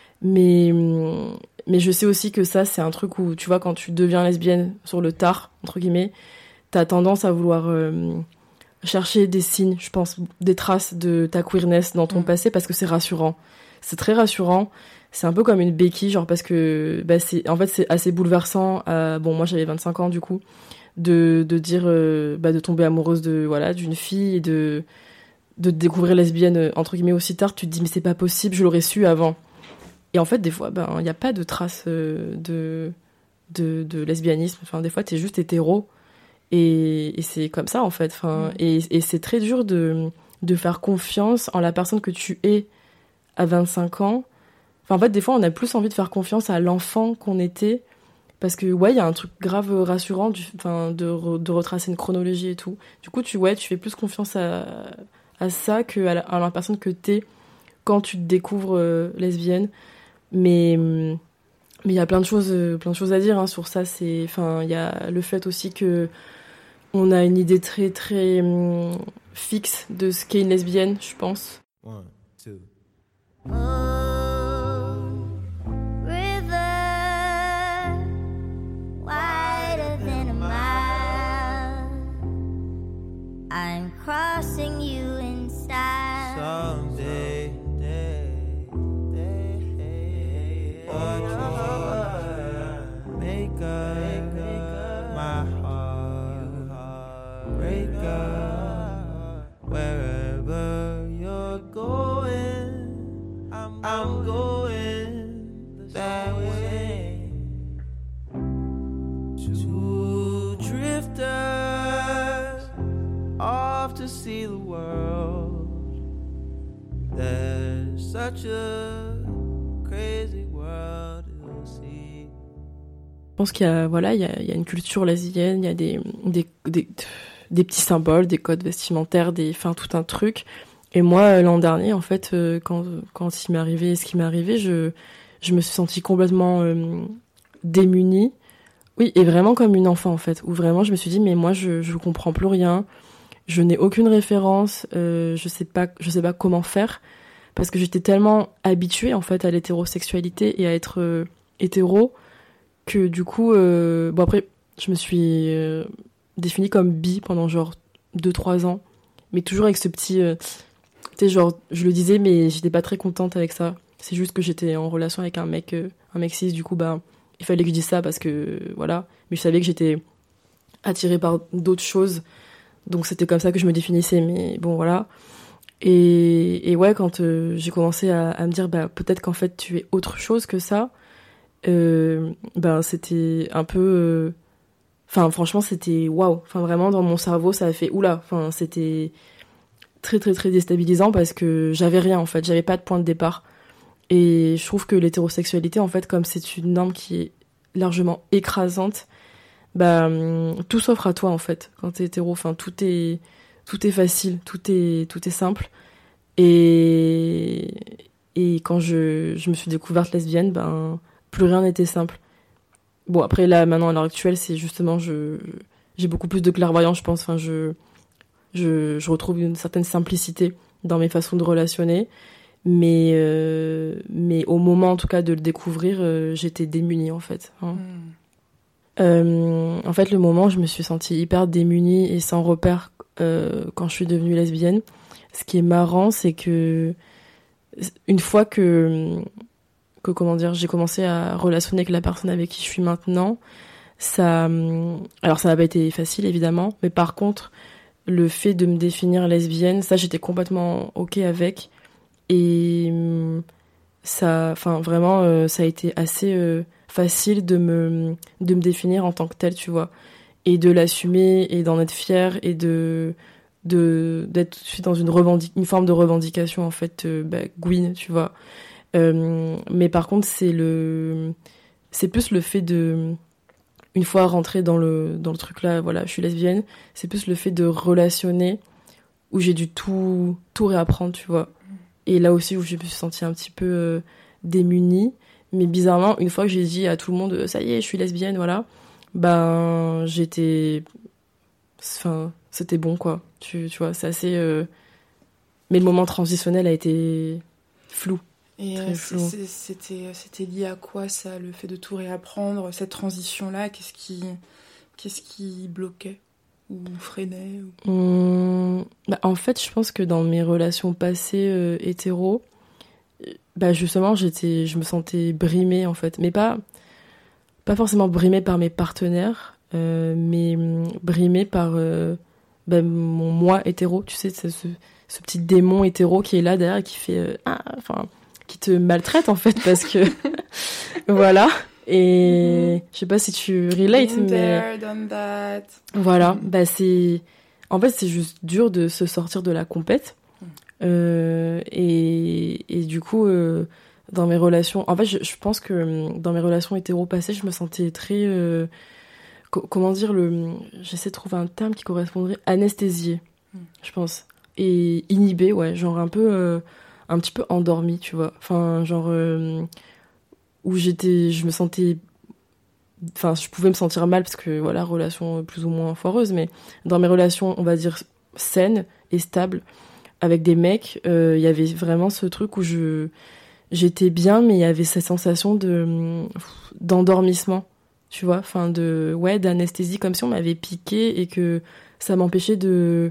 Speaker 3: Mais je sais aussi que ça, c'est un truc où, tu vois, quand tu deviens lesbienne sur le tard, entre guillemets, t'as tendance à vouloir chercher des signes, je pense, des traces de ta queerness dans ton passé, parce que c'est rassurant. C'est très rassurant. C'est un peu comme une béquille, genre, parce que c'est assez bouleversant. Moi, j'avais 25 ans, du coup, de dire, de tomber amoureuse d'une fille et de te découvrir lesbienne, entre guillemets, aussi tard. Tu te dis, mais c'est pas possible, je l'aurais su avant. Et en fait, des fois, il n'y a pas de traces de lesbianisme. Enfin, des fois, t'es juste hétéro. Et c'est comme ça, en fait. Et c'est très dur de faire confiance en la personne que tu es à 25 ans. Enfin, en fait, des fois, on a plus envie de faire confiance à l'enfant qu'on était. Parce que, il y a un truc grave rassurant de retracer une chronologie et tout. Du coup, tu fais plus confiance à ça qu'à la personne que t'es quand tu te découvres lesbienne. Mais il y a plein de choses à dire sur ça. Il y a le fait aussi que on a une idée très très fixe de ce qu'est une lesbienne, je pense.
Speaker 6: 1, 2.
Speaker 7: I'm crossing you in style.
Speaker 6: Someday, make up my heart, break up wherever you're going. I'm going that way. Two drifters off to see the world. There's such a crazy world to see.
Speaker 3: Je pense qu'il y a une culture lesbienne, il y a des petits symboles, des codes vestimentaires, tout un truc. Et moi, l'an dernier, en fait, quand il m'est arrivé ce qui m'est arrivé, je me suis sentie complètement démunie. Oui, et vraiment comme une enfant, en fait, où vraiment je me suis dit, mais moi, je comprends plus rien, je n'ai aucune référence, je sais pas comment faire, parce que j'étais tellement habituée, en fait, à l'hétérosexualité et à être hétéro, que du coup, après, je me suis définie comme bi pendant genre 2-3 ans, mais toujours avec ce petit... je le disais, mais j'étais pas très contente avec ça. C'est juste que j'étais en relation avec un mec cis, du coup, bah, il fallait que je dise ça parce que, voilà. Mais je savais que j'étais attirée par d'autres choses. Donc c'était comme ça que je me définissais, mais bon, voilà. Et ouais, quand j'ai commencé à me dire, bah, peut-être qu'en fait, tu es autre chose que ça, ben, c'était un peu... Enfin, franchement, c'était waouh. Enfin, vraiment, dans mon cerveau, ça a fait oula. Enfin, c'était très, très, très déstabilisant parce que j'avais rien, en fait. J'avais pas de point de départ. Et je trouve que l'hétérosexualité, en fait, comme c'est une norme qui est largement écrasante, bah, tout s'offre à toi, en fait, quand t'es hétéro. Enfin, tout est facile, tout est simple. Et quand je me suis découverte lesbienne, ben, plus rien n'était simple. Bon, après, là, maintenant, à l'heure actuelle, c'est justement, j'ai beaucoup plus de clairvoyance, je pense. Enfin, je retrouve une certaine simplicité dans mes façons de relationner. Mais au moment, en tout cas, de le découvrir, j'étais démunie, en fait. Hein. En fait, le moment où je me suis sentie hyper démunie et sans repère quand je suis devenue lesbienne, ce qui est marrant, c'est que une fois que comment dire, j'ai commencé à relationner avec la personne avec qui je suis maintenant, alors ça n'a pas été facile, évidemment, mais par contre, le fait de me définir lesbienne, ça, j'étais complètement OK avec. Et ça, enfin, vraiment, ça a été assez facile de me définir en tant que telle, tu vois, et de l'assumer et d'en être fière et d'être tout de suite dans une forme de revendication, en fait, Gwyn, tu vois. Mais par contre, c'est plus le fait de, une fois rentrée dans le truc là, voilà, je suis lesbienne, c'est plus le fait de relationner où j'ai dû tout réapprendre, tu vois. Et là aussi où je me suis sentie un petit peu démunie, mais bizarrement, une fois que j'ai dit à tout le monde, ça y est, je suis lesbienne, voilà, ben c'était bon, quoi. Tu vois, c'est assez... Mais le moment transitionnel a été flou.
Speaker 5: Et
Speaker 3: très flou.
Speaker 5: c'était lié à quoi, ça, le fait de tout réapprendre, cette transition-là, qu'est-ce qui bloquait ou freinait
Speaker 3: Bah, en fait, je pense que dans mes relations passées hétéro, bah justement, je me sentais brimée, en fait. Mais pas forcément brimée par mes partenaires, mais brimée par mon moi hétéro. Tu sais, c'est ce petit démon hétéro qui est là derrière et qui fait... qui te maltraite, en fait, parce que... voilà. Et je sais pas si tu relates,
Speaker 5: Been
Speaker 3: mais...
Speaker 5: there, done that.
Speaker 3: Voilà, bah c'est... En fait, c'est juste dur de se sortir de la compète. Et du coup, dans mes relations... En fait, je pense que dans mes relations hétéro passées, je me sentais très... comment dire j'essaie de trouver un terme qui correspondrait... Anesthésiée, je pense. Et inhibée, ouais, genre un petit peu endormie, tu vois. Enfin, genre... où je me sentais... Enfin, je pouvais me sentir mal parce que, voilà, relation plus ou moins foireuse, mais dans mes relations, on va dire, saines et stables, avec des mecs, il y avait vraiment ce truc où j'étais bien, mais il y avait cette sensation d'endormissement, tu vois, enfin, d'anesthésie, comme si on m'avait piqué et que ça m'empêchait de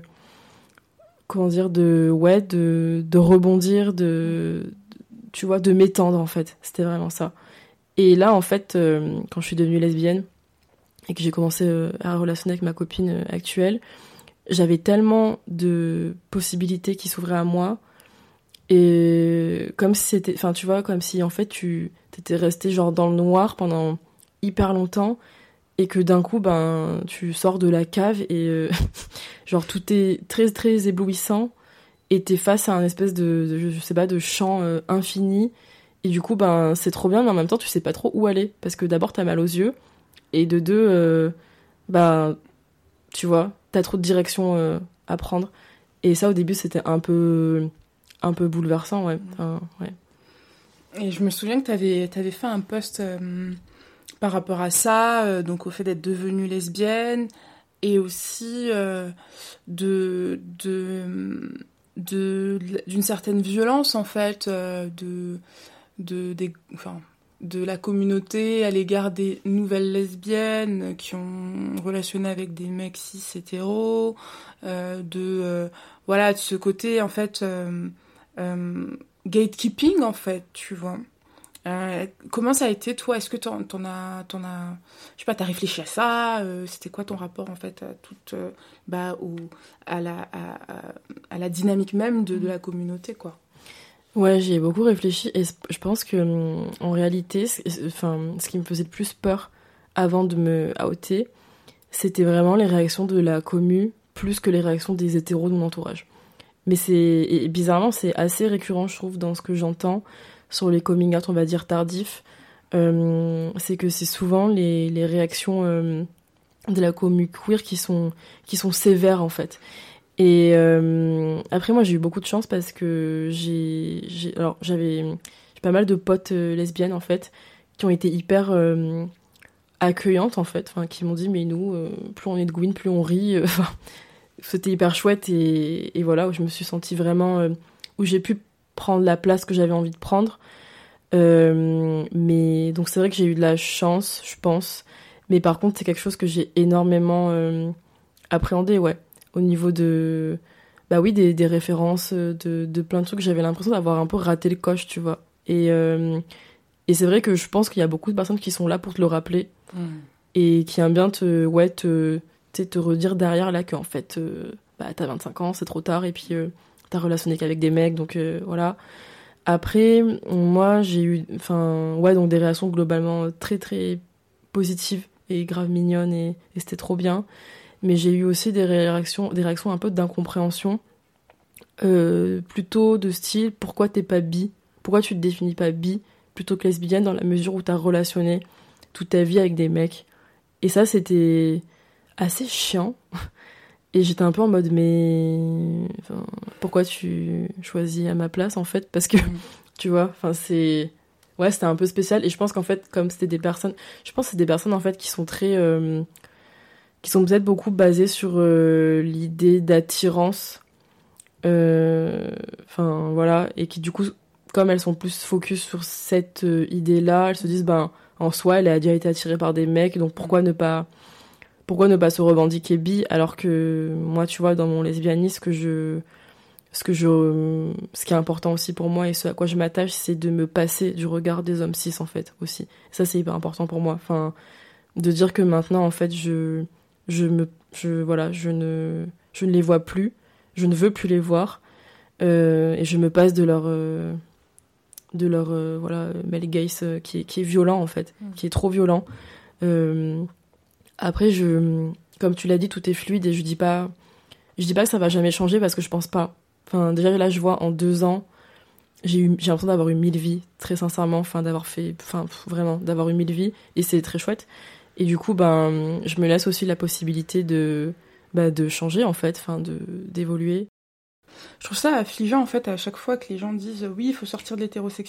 Speaker 3: rebondir, tu vois, de m'étendre, en fait. C'était vraiment ça. Et là, en fait, quand je suis devenue lesbienne et que j'ai commencé à relationner avec ma copine actuelle, j'avais tellement de possibilités qui s'ouvraient à moi. Et comme si c'était... Enfin, tu vois, comme si, en fait, tu t'étais resté genre dans le noir pendant hyper longtemps et que d'un coup, ben, tu sors de la cave et genre tout est très, très éblouissant et t'es face à un espèce de je sais pas, de champ infini. Et du coup, ben, c'est trop bien, mais en même temps, tu sais pas trop où aller. Parce que d'abord, t'as mal aux yeux. Et de deux, ben, tu vois, t'as trop de directions à prendre. Et ça, au début, c'était un peu bouleversant, ouais. Enfin, ouais.
Speaker 5: Et je me souviens que t'avais fait un post par rapport à ça, donc au fait d'être devenue lesbienne, et aussi d'une certaine violence, en fait, de la communauté à l'égard des nouvelles lesbiennes qui ont relationné avec des mecs cis hétéros, de ce côté, en fait, gatekeeping, en fait, tu vois. Comment ça a été, toi? Est-ce que t'en as, je sais pas, t'as réfléchi à ça? C'était quoi ton rapport, en fait, à toute, à la dynamique même de la communauté, quoi?
Speaker 3: Ouais, j'y ai beaucoup réfléchi et je pense que en réalité, ce qui me faisait le plus peur avant de me outer, c'était vraiment les réactions de la commu plus que les réactions des hétéros de mon entourage. Mais et bizarrement, c'est assez récurrent, je trouve, dans ce que j'entends sur les coming out, on va dire tardifs. C'est que c'est souvent les réactions de la commu queer qui sont sévères, en fait. Et après, moi, j'ai eu beaucoup de chance parce que j'avais pas mal de potes lesbiennes, en fait, qui ont été hyper accueillantes, en fait, qui m'ont dit, mais nous, plus on est de Gwyn, plus on rit. C'était hyper chouette et voilà, où je me suis sentie vraiment... où j'ai pu prendre la place que j'avais envie de prendre. Mais donc, c'est vrai que j'ai eu de la chance, je pense. Mais par contre, c'est quelque chose que j'ai énormément appréhendé, ouais. Au niveau de... Bah oui, des références, de plein de trucs. J'avais l'impression d'avoir un peu raté le coche, tu vois. Et c'est vrai que je pense qu'il y a beaucoup de personnes qui sont là pour te le rappeler. Et qui aiment bien te redire derrière là qu'en fait, t'as 25 ans, c'est trop tard. Et puis, t'as relationné qu'avec des mecs, donc voilà. Après, moi, j'ai eu... donc des réactions globalement très, très positives et grave mignonnes. Et c'était trop bien. Mais j'ai eu aussi des réactions un peu d'incompréhension, plutôt de style « Pourquoi t'es pas bi ? Pourquoi tu te définis pas bi plutôt que lesbienne dans la mesure où t'as relationné toute ta vie avec des mecs ?» Et ça, c'était assez chiant. Et j'étais un peu en mode « Mais pourquoi tu choisis à ma place, en fait ?» Parce que, tu vois, c'est... Ouais, c'était un peu spécial. Et je pense qu'en fait, comme c'était des personnes... Je pense que c'est des personnes, en fait, qui sont très... qui sont peut-être beaucoup basées sur l'idée d'attirance, voilà, et qui du coup, comme elles sont plus focus sur cette idée-là, elles se disent, en soi, elle a déjà été attirée par des mecs, donc pourquoi ne pas se revendiquer bi, alors que moi, tu vois, dans mon lesbianisme, ce qui est important aussi pour moi et ce à quoi je m'attache, c'est de me passer du regard des hommes cis, en fait, aussi. Ça, c'est hyper important pour moi, de dire que maintenant, en fait, je ne les vois plus, je ne veux plus les voir, et je me passe de leur male gaze qui est violent, en fait, qui est trop violent. Après, comme tu l'as dit, tout est fluide et je dis pas que ça va jamais changer parce que je pense pas. Déjà là, je vois en 2 ans, j'ai l'impression d'avoir eu 1000 vies, très sincèrement, d'avoir eu 1000 vies et c'est très chouette. Et du coup, je me laisse aussi la possibilité de changer, en fait, d'évoluer.
Speaker 5: Je trouve ça affligeant, en fait, à chaque fois que les gens disent « Oui, il faut sortir de l'hétérosexualité »,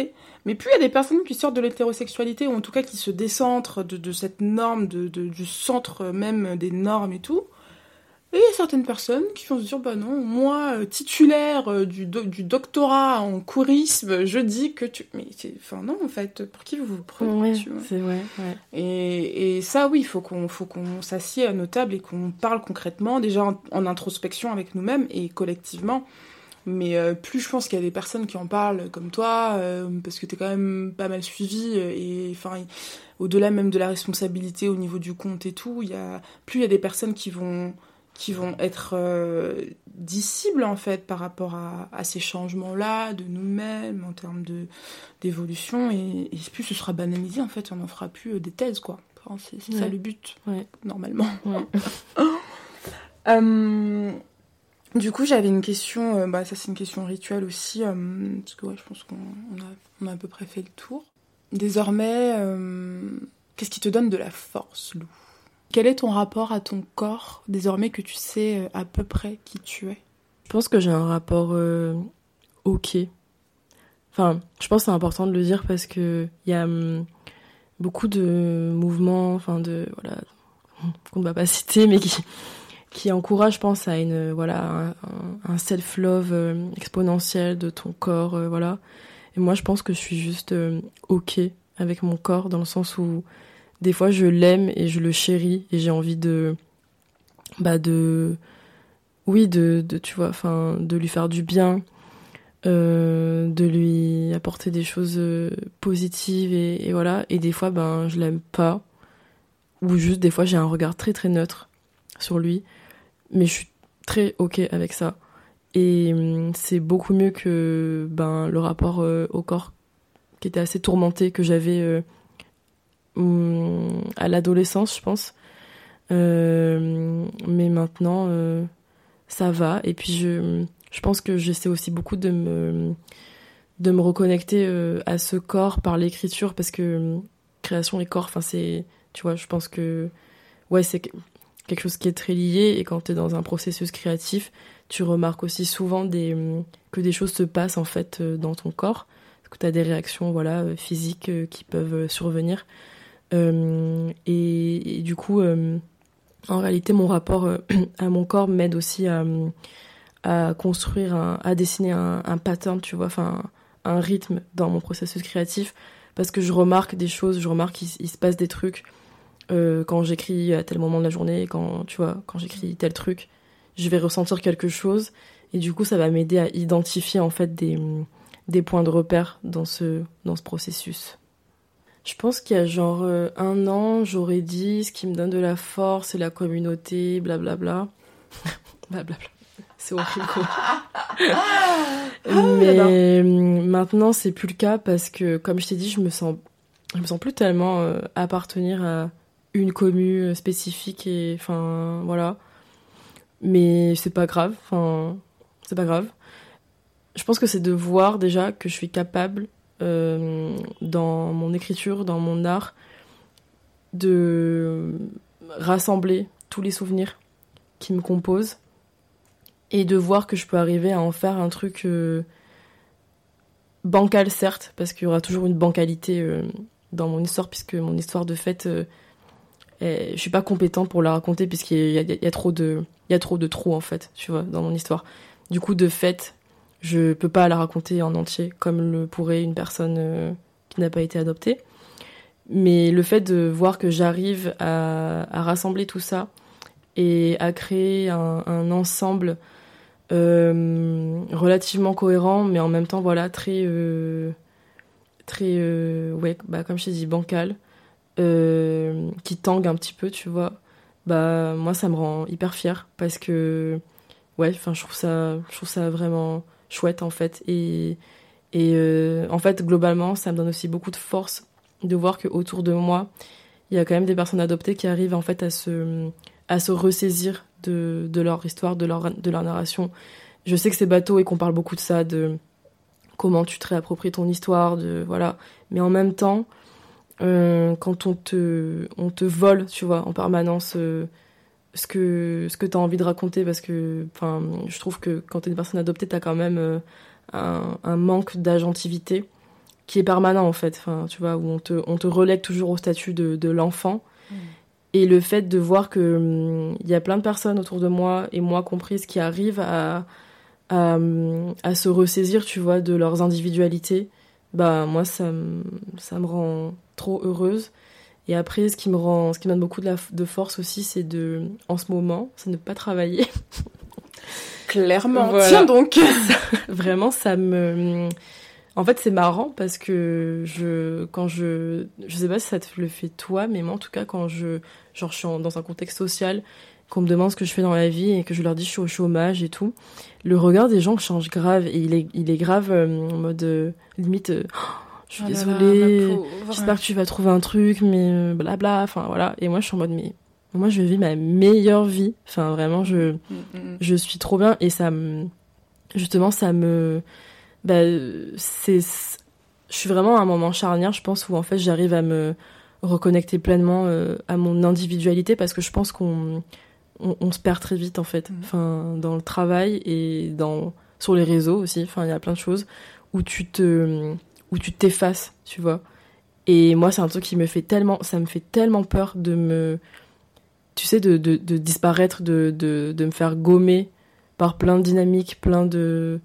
Speaker 5: mais plus il y a des personnes qui sortent de l'hétérosexualité, ou en tout cas qui se décentrent de cette norme, du centre même des normes et tout, et il y a certaines personnes qui vont se dire « Bah non, moi, titulaire du doctorat en queerisme, je dis que tu... » Mais non, en fait, pour qui vous vous prenez, tu vois.
Speaker 3: C'est vrai, ouais.
Speaker 5: Et ça, oui, il faut qu'on s'assied à nos tables et qu'on parle concrètement, déjà en introspection avec nous-mêmes et collectivement. Mais plus je pense qu'il y a des personnes qui en parlent comme toi, parce que t'es quand même pas mal suivi, et au-delà même de la responsabilité au niveau du compte et tout, plus il y a des personnes qui vont être disciples, en fait, par rapport à ces changements-là, de nous-mêmes, en termes d'évolution, et plus ce sera banalisé, en fait, on n'en fera plus des thèses, quoi. C'est ça le but, normalement. Ouais. Du coup, j'avais une question, ça c'est une question rituelle aussi, parce que je pense qu'on a à peu près fait le tour. Désormais, qu'est-ce qui te donne de la force, Lou ? Quel est ton rapport à ton corps, désormais que tu sais à peu près qui tu es ?
Speaker 3: Je pense que j'ai un rapport ok. Je pense que c'est important de le dire parce que il y a beaucoup de mouvements, qu'on ne va pas citer, mais qui encouragent, je pense, à un self-love exponentiel de ton corps, voilà. Et moi, je pense que je suis juste ok avec mon corps, dans le sens où des fois, je l'aime et je le chéris et j'ai envie de lui faire du bien. de lui apporter des choses positives et voilà. Et des fois, ben, je l'aime pas. Ou juste, des fois, j'ai un regard très très neutre sur lui. Mais je suis très ok avec ça. Et c'est beaucoup mieux que ben, le rapport au corps qui était assez tourmenté que j'avais à l'adolescence, je pense. Mais maintenant, ça va. Et puis, je pense que j'essaie aussi beaucoup de me reconnecter à ce corps par l'écriture, parce que création et corps, enfin, c'est, tu vois, je pense que ouais, c'est quelque chose qui est très lié. Et quand tu es dans un processus créatif, tu remarques aussi souvent que des choses se passent en fait dans ton corps, que tu as des réactions voilà, physiques qui peuvent survenir. Et du coup, en réalité, mon rapport à mon corps m'aide aussi à construire, à dessiner un pattern, tu vois, enfin un rythme dans mon processus créatif, parce que je remarque des choses, je remarque qu'il se passe des trucs quand j'écris à tel moment de la journée, quand j'écris tel truc, je vais ressentir quelque chose, et du coup ça va m'aider à identifier en fait des points de repère dans ce processus. Je pense qu'il y a genre 1 an, j'aurais dit ce qui me donne de la force, c'est la communauté, blablabla. Blablabla. C'est horrible quoi. Mais maintenant c'est plus le cas, parce que comme je t'ai dit, je me sens plus tellement appartenir à une commu spécifique, et enfin voilà. Mais c'est pas grave, Je pense que c'est de voir déjà que je suis capable dans mon écriture, dans mon art, de rassembler tous les souvenirs qui me composent, et de voir que je peux arriver à en faire un truc bancal, certes, parce qu'il y aura toujours une bancalité dans mon histoire, puisque mon histoire de fait, je suis pas compétente pour la raconter, puisqu'il y a trop de trous en fait, tu vois, dans mon histoire. Du coup, de fait, je peux pas la raconter en entier comme le pourrait une personne qui n'a pas été adoptée. Mais le fait de voir que j'arrive à rassembler tout ça et à créer un ensemble relativement cohérent, mais en même temps voilà, très ouais, bah, comme je t'ai dit, bancal, qui tangue un petit peu, tu vois, bah moi ça me rend hyper fière, parce que ouais, enfin je trouve ça vraiment chouette en fait, et en fait globalement ça me donne aussi beaucoup de force de voir que autour de moi il y a quand même des personnes adoptées qui arrivent en fait à se ressaisir de leur histoire, de leur narration. Je sais que c'est bateau et qu'on parle beaucoup de ça, de comment tu te réappropries ton histoire, de voilà, mais en même temps quand on te vole, tu vois, en permanence ce que t'as envie de raconter, parce que enfin je trouve que quand t'es une personne adoptée, t'as quand même un manque d'agentivité qui est permanent en fait, enfin tu vois, où on te relègue toujours au statut de l'enfant. Et le fait de voir que y a plein de personnes autour de moi, et moi comprise, qui arrivent à se ressaisir, tu vois, de leurs individualités, bah moi ça me rend trop heureuse. Et après, ce qui me donne beaucoup de force aussi, c'est en ce moment, c'est ne pas travailler.
Speaker 5: Clairement,
Speaker 3: voilà.
Speaker 5: Tiens donc.
Speaker 3: Vraiment, ça me... En fait, c'est marrant, parce que je sais pas si ça te le fait toi, mais moi, en tout cas, quand je suis dans un contexte social, qu'on me demande ce que je fais dans la vie, et que je leur dis je suis au chômage et tout, le regard des gens change grave, et il est grave en mode limite... je suis désolée, j'espère que tu vas trouver un truc, mais blabla, enfin voilà. Et moi, je suis en mode, mais moi, je vis ma meilleure vie. Enfin, vraiment, je suis trop bien, et justement, bah, je suis vraiment à un moment charnière, je pense, où en fait, j'arrive à me reconnecter pleinement à mon individualité, parce que je pense qu'on se perd très vite, en fait. Enfin, dans le travail et sur les réseaux aussi. Enfin, il y a plein de choses où tu t'effaces, tu vois. Et moi, c'est un truc qui ça me fait tellement peur de disparaître, de me faire gommer par plein de dynamiques, plein de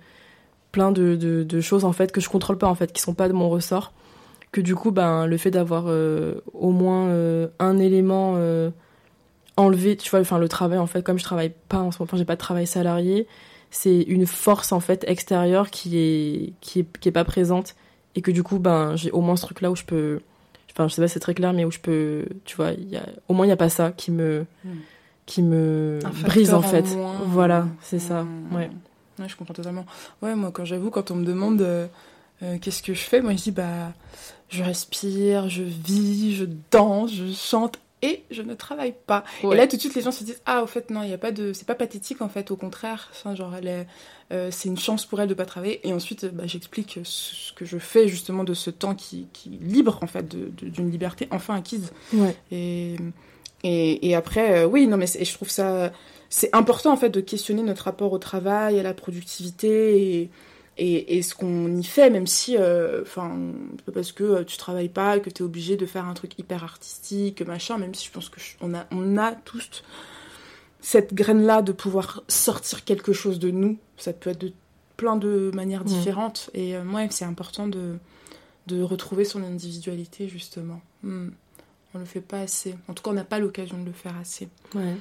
Speaker 3: choses, en fait, que je contrôle pas, en fait, qui sont pas de mon ressort, que du coup, ben, le fait d'avoir au moins un élément enlevé, tu vois, enfin, le travail, en fait, comme je travaille pas en ce moment, j'ai pas de travail salarié, c'est une force en fait extérieure qui est pas présente et que du coup j'ai au moins ce truc là où je peux, enfin je sais pas si c'est très clair mais où je peux, tu vois, au moins il y a pas ça qui me brise en fait. Voilà, c'est ça. Ouais,
Speaker 5: je comprends totalement. Ouais, moi quand on me demande qu'est-ce que je fais, moi je dis je respire, je vis, je danse, je chante et je ne travaille pas. Ouais. Et là tout de suite les gens se disent au fait non, il y a pas de, c'est pas pathétique en fait, au contraire, enfin, genre c'est une chance pour elle de pas travailler. Et ensuite j'explique ce que je fais justement de ce temps qui libre en fait d'une liberté enfin acquise.
Speaker 3: Ouais.
Speaker 5: Et après oui non mais je trouve ça c'est important en fait de questionner notre rapport au travail, à la productivité et ce qu'on y fait, même si, parce que tu travailles pas, que t'es obligé de faire un truc hyper artistique, machin, même si je pense qu'on a tous cette graine-là de pouvoir sortir quelque chose de nous. Ça peut être de plein de manières différentes. Et moi, c'est important de retrouver son individualité, justement. On le fait pas assez. En tout cas, on n'a pas l'occasion de le faire assez.
Speaker 3: Ouais.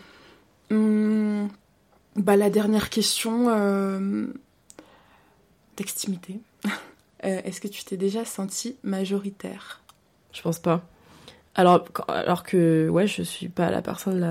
Speaker 5: La dernière question... d'extimité. Est-ce que tu t'es déjà sentie majoritaire ?
Speaker 3: Je pense pas. Alors que ouais, je suis pas la personne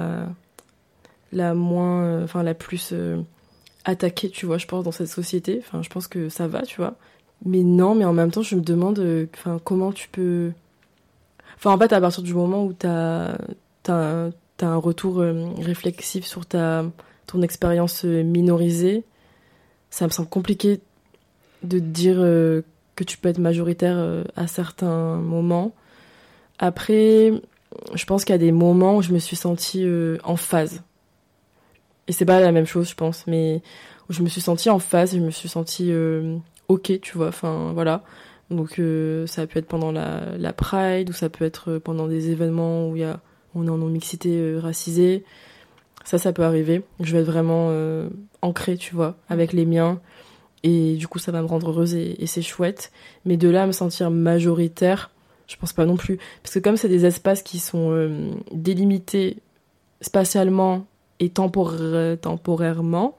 Speaker 3: la moins, la plus attaquée, tu vois, je pense, dans cette société. Enfin, je pense que ça va, tu vois. Mais non, mais en même temps, je me demande, comment tu peux... Enfin, en fait, à partir du moment où t'as un retour réflexif sur ton expérience minorisée, ça me semble compliqué de te dire que tu peux être majoritaire à certains moments. Après, je pense qu'il y a des moments où je me suis sentie en phase. Et c'est pas la même chose, je pense, mais où je me suis sentie en phase, je me suis sentie ok, tu vois, enfin voilà. Donc ça peut être pendant la Pride, ou ça peut être pendant des événements où on est en non-mixité racisée. Ça peut arriver. Je vais être vraiment ancrée, tu vois, avec les miens. Et du coup, ça va me rendre heureuse et c'est chouette. Mais de là à me sentir majoritaire, je pense pas non plus. Parce que comme c'est des espaces qui sont délimités spatialement et temporairement,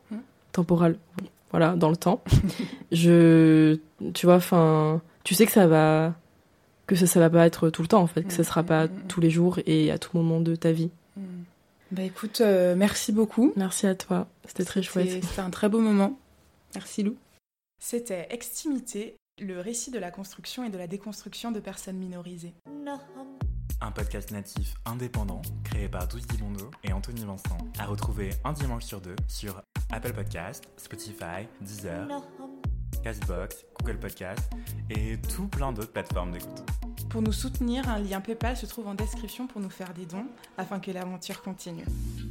Speaker 3: voilà, dans le temps, tu vois, enfin, tu sais que ça va pas être tout le temps, en fait, que ça sera pas tous les jours et à tout moment de ta vie.
Speaker 5: Écoute, merci beaucoup.
Speaker 3: Merci à toi, c'était très chouette.
Speaker 5: C'était un très beau moment. Merci Lou. C'était Extimité, le récit de la construction et de la déconstruction de personnes minorisées.
Speaker 4: Un podcast natif indépendant créé par Douce Dimondo et Anthony Vincent, à retrouver un dimanche sur 2 sur Apple Podcast, Spotify, Deezer, Castbox, Google Podcast et tout plein d'autres plateformes d'écoute.
Speaker 5: Pour nous soutenir, un lien PayPal se trouve en description pour nous faire des dons afin que l'aventure continue.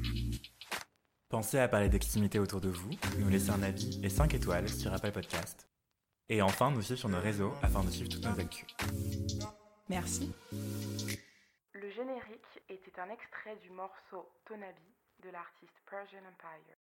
Speaker 4: Pensez à parler d'extimité autour de vous, nous laisser un avis et 5 étoiles sur Apple Podcast. Et enfin, nous suivre sur nos réseaux afin de suivre toutes nos actus.
Speaker 5: Merci. Le générique était un extrait du morceau Tonabi de l'artiste Persian Empire.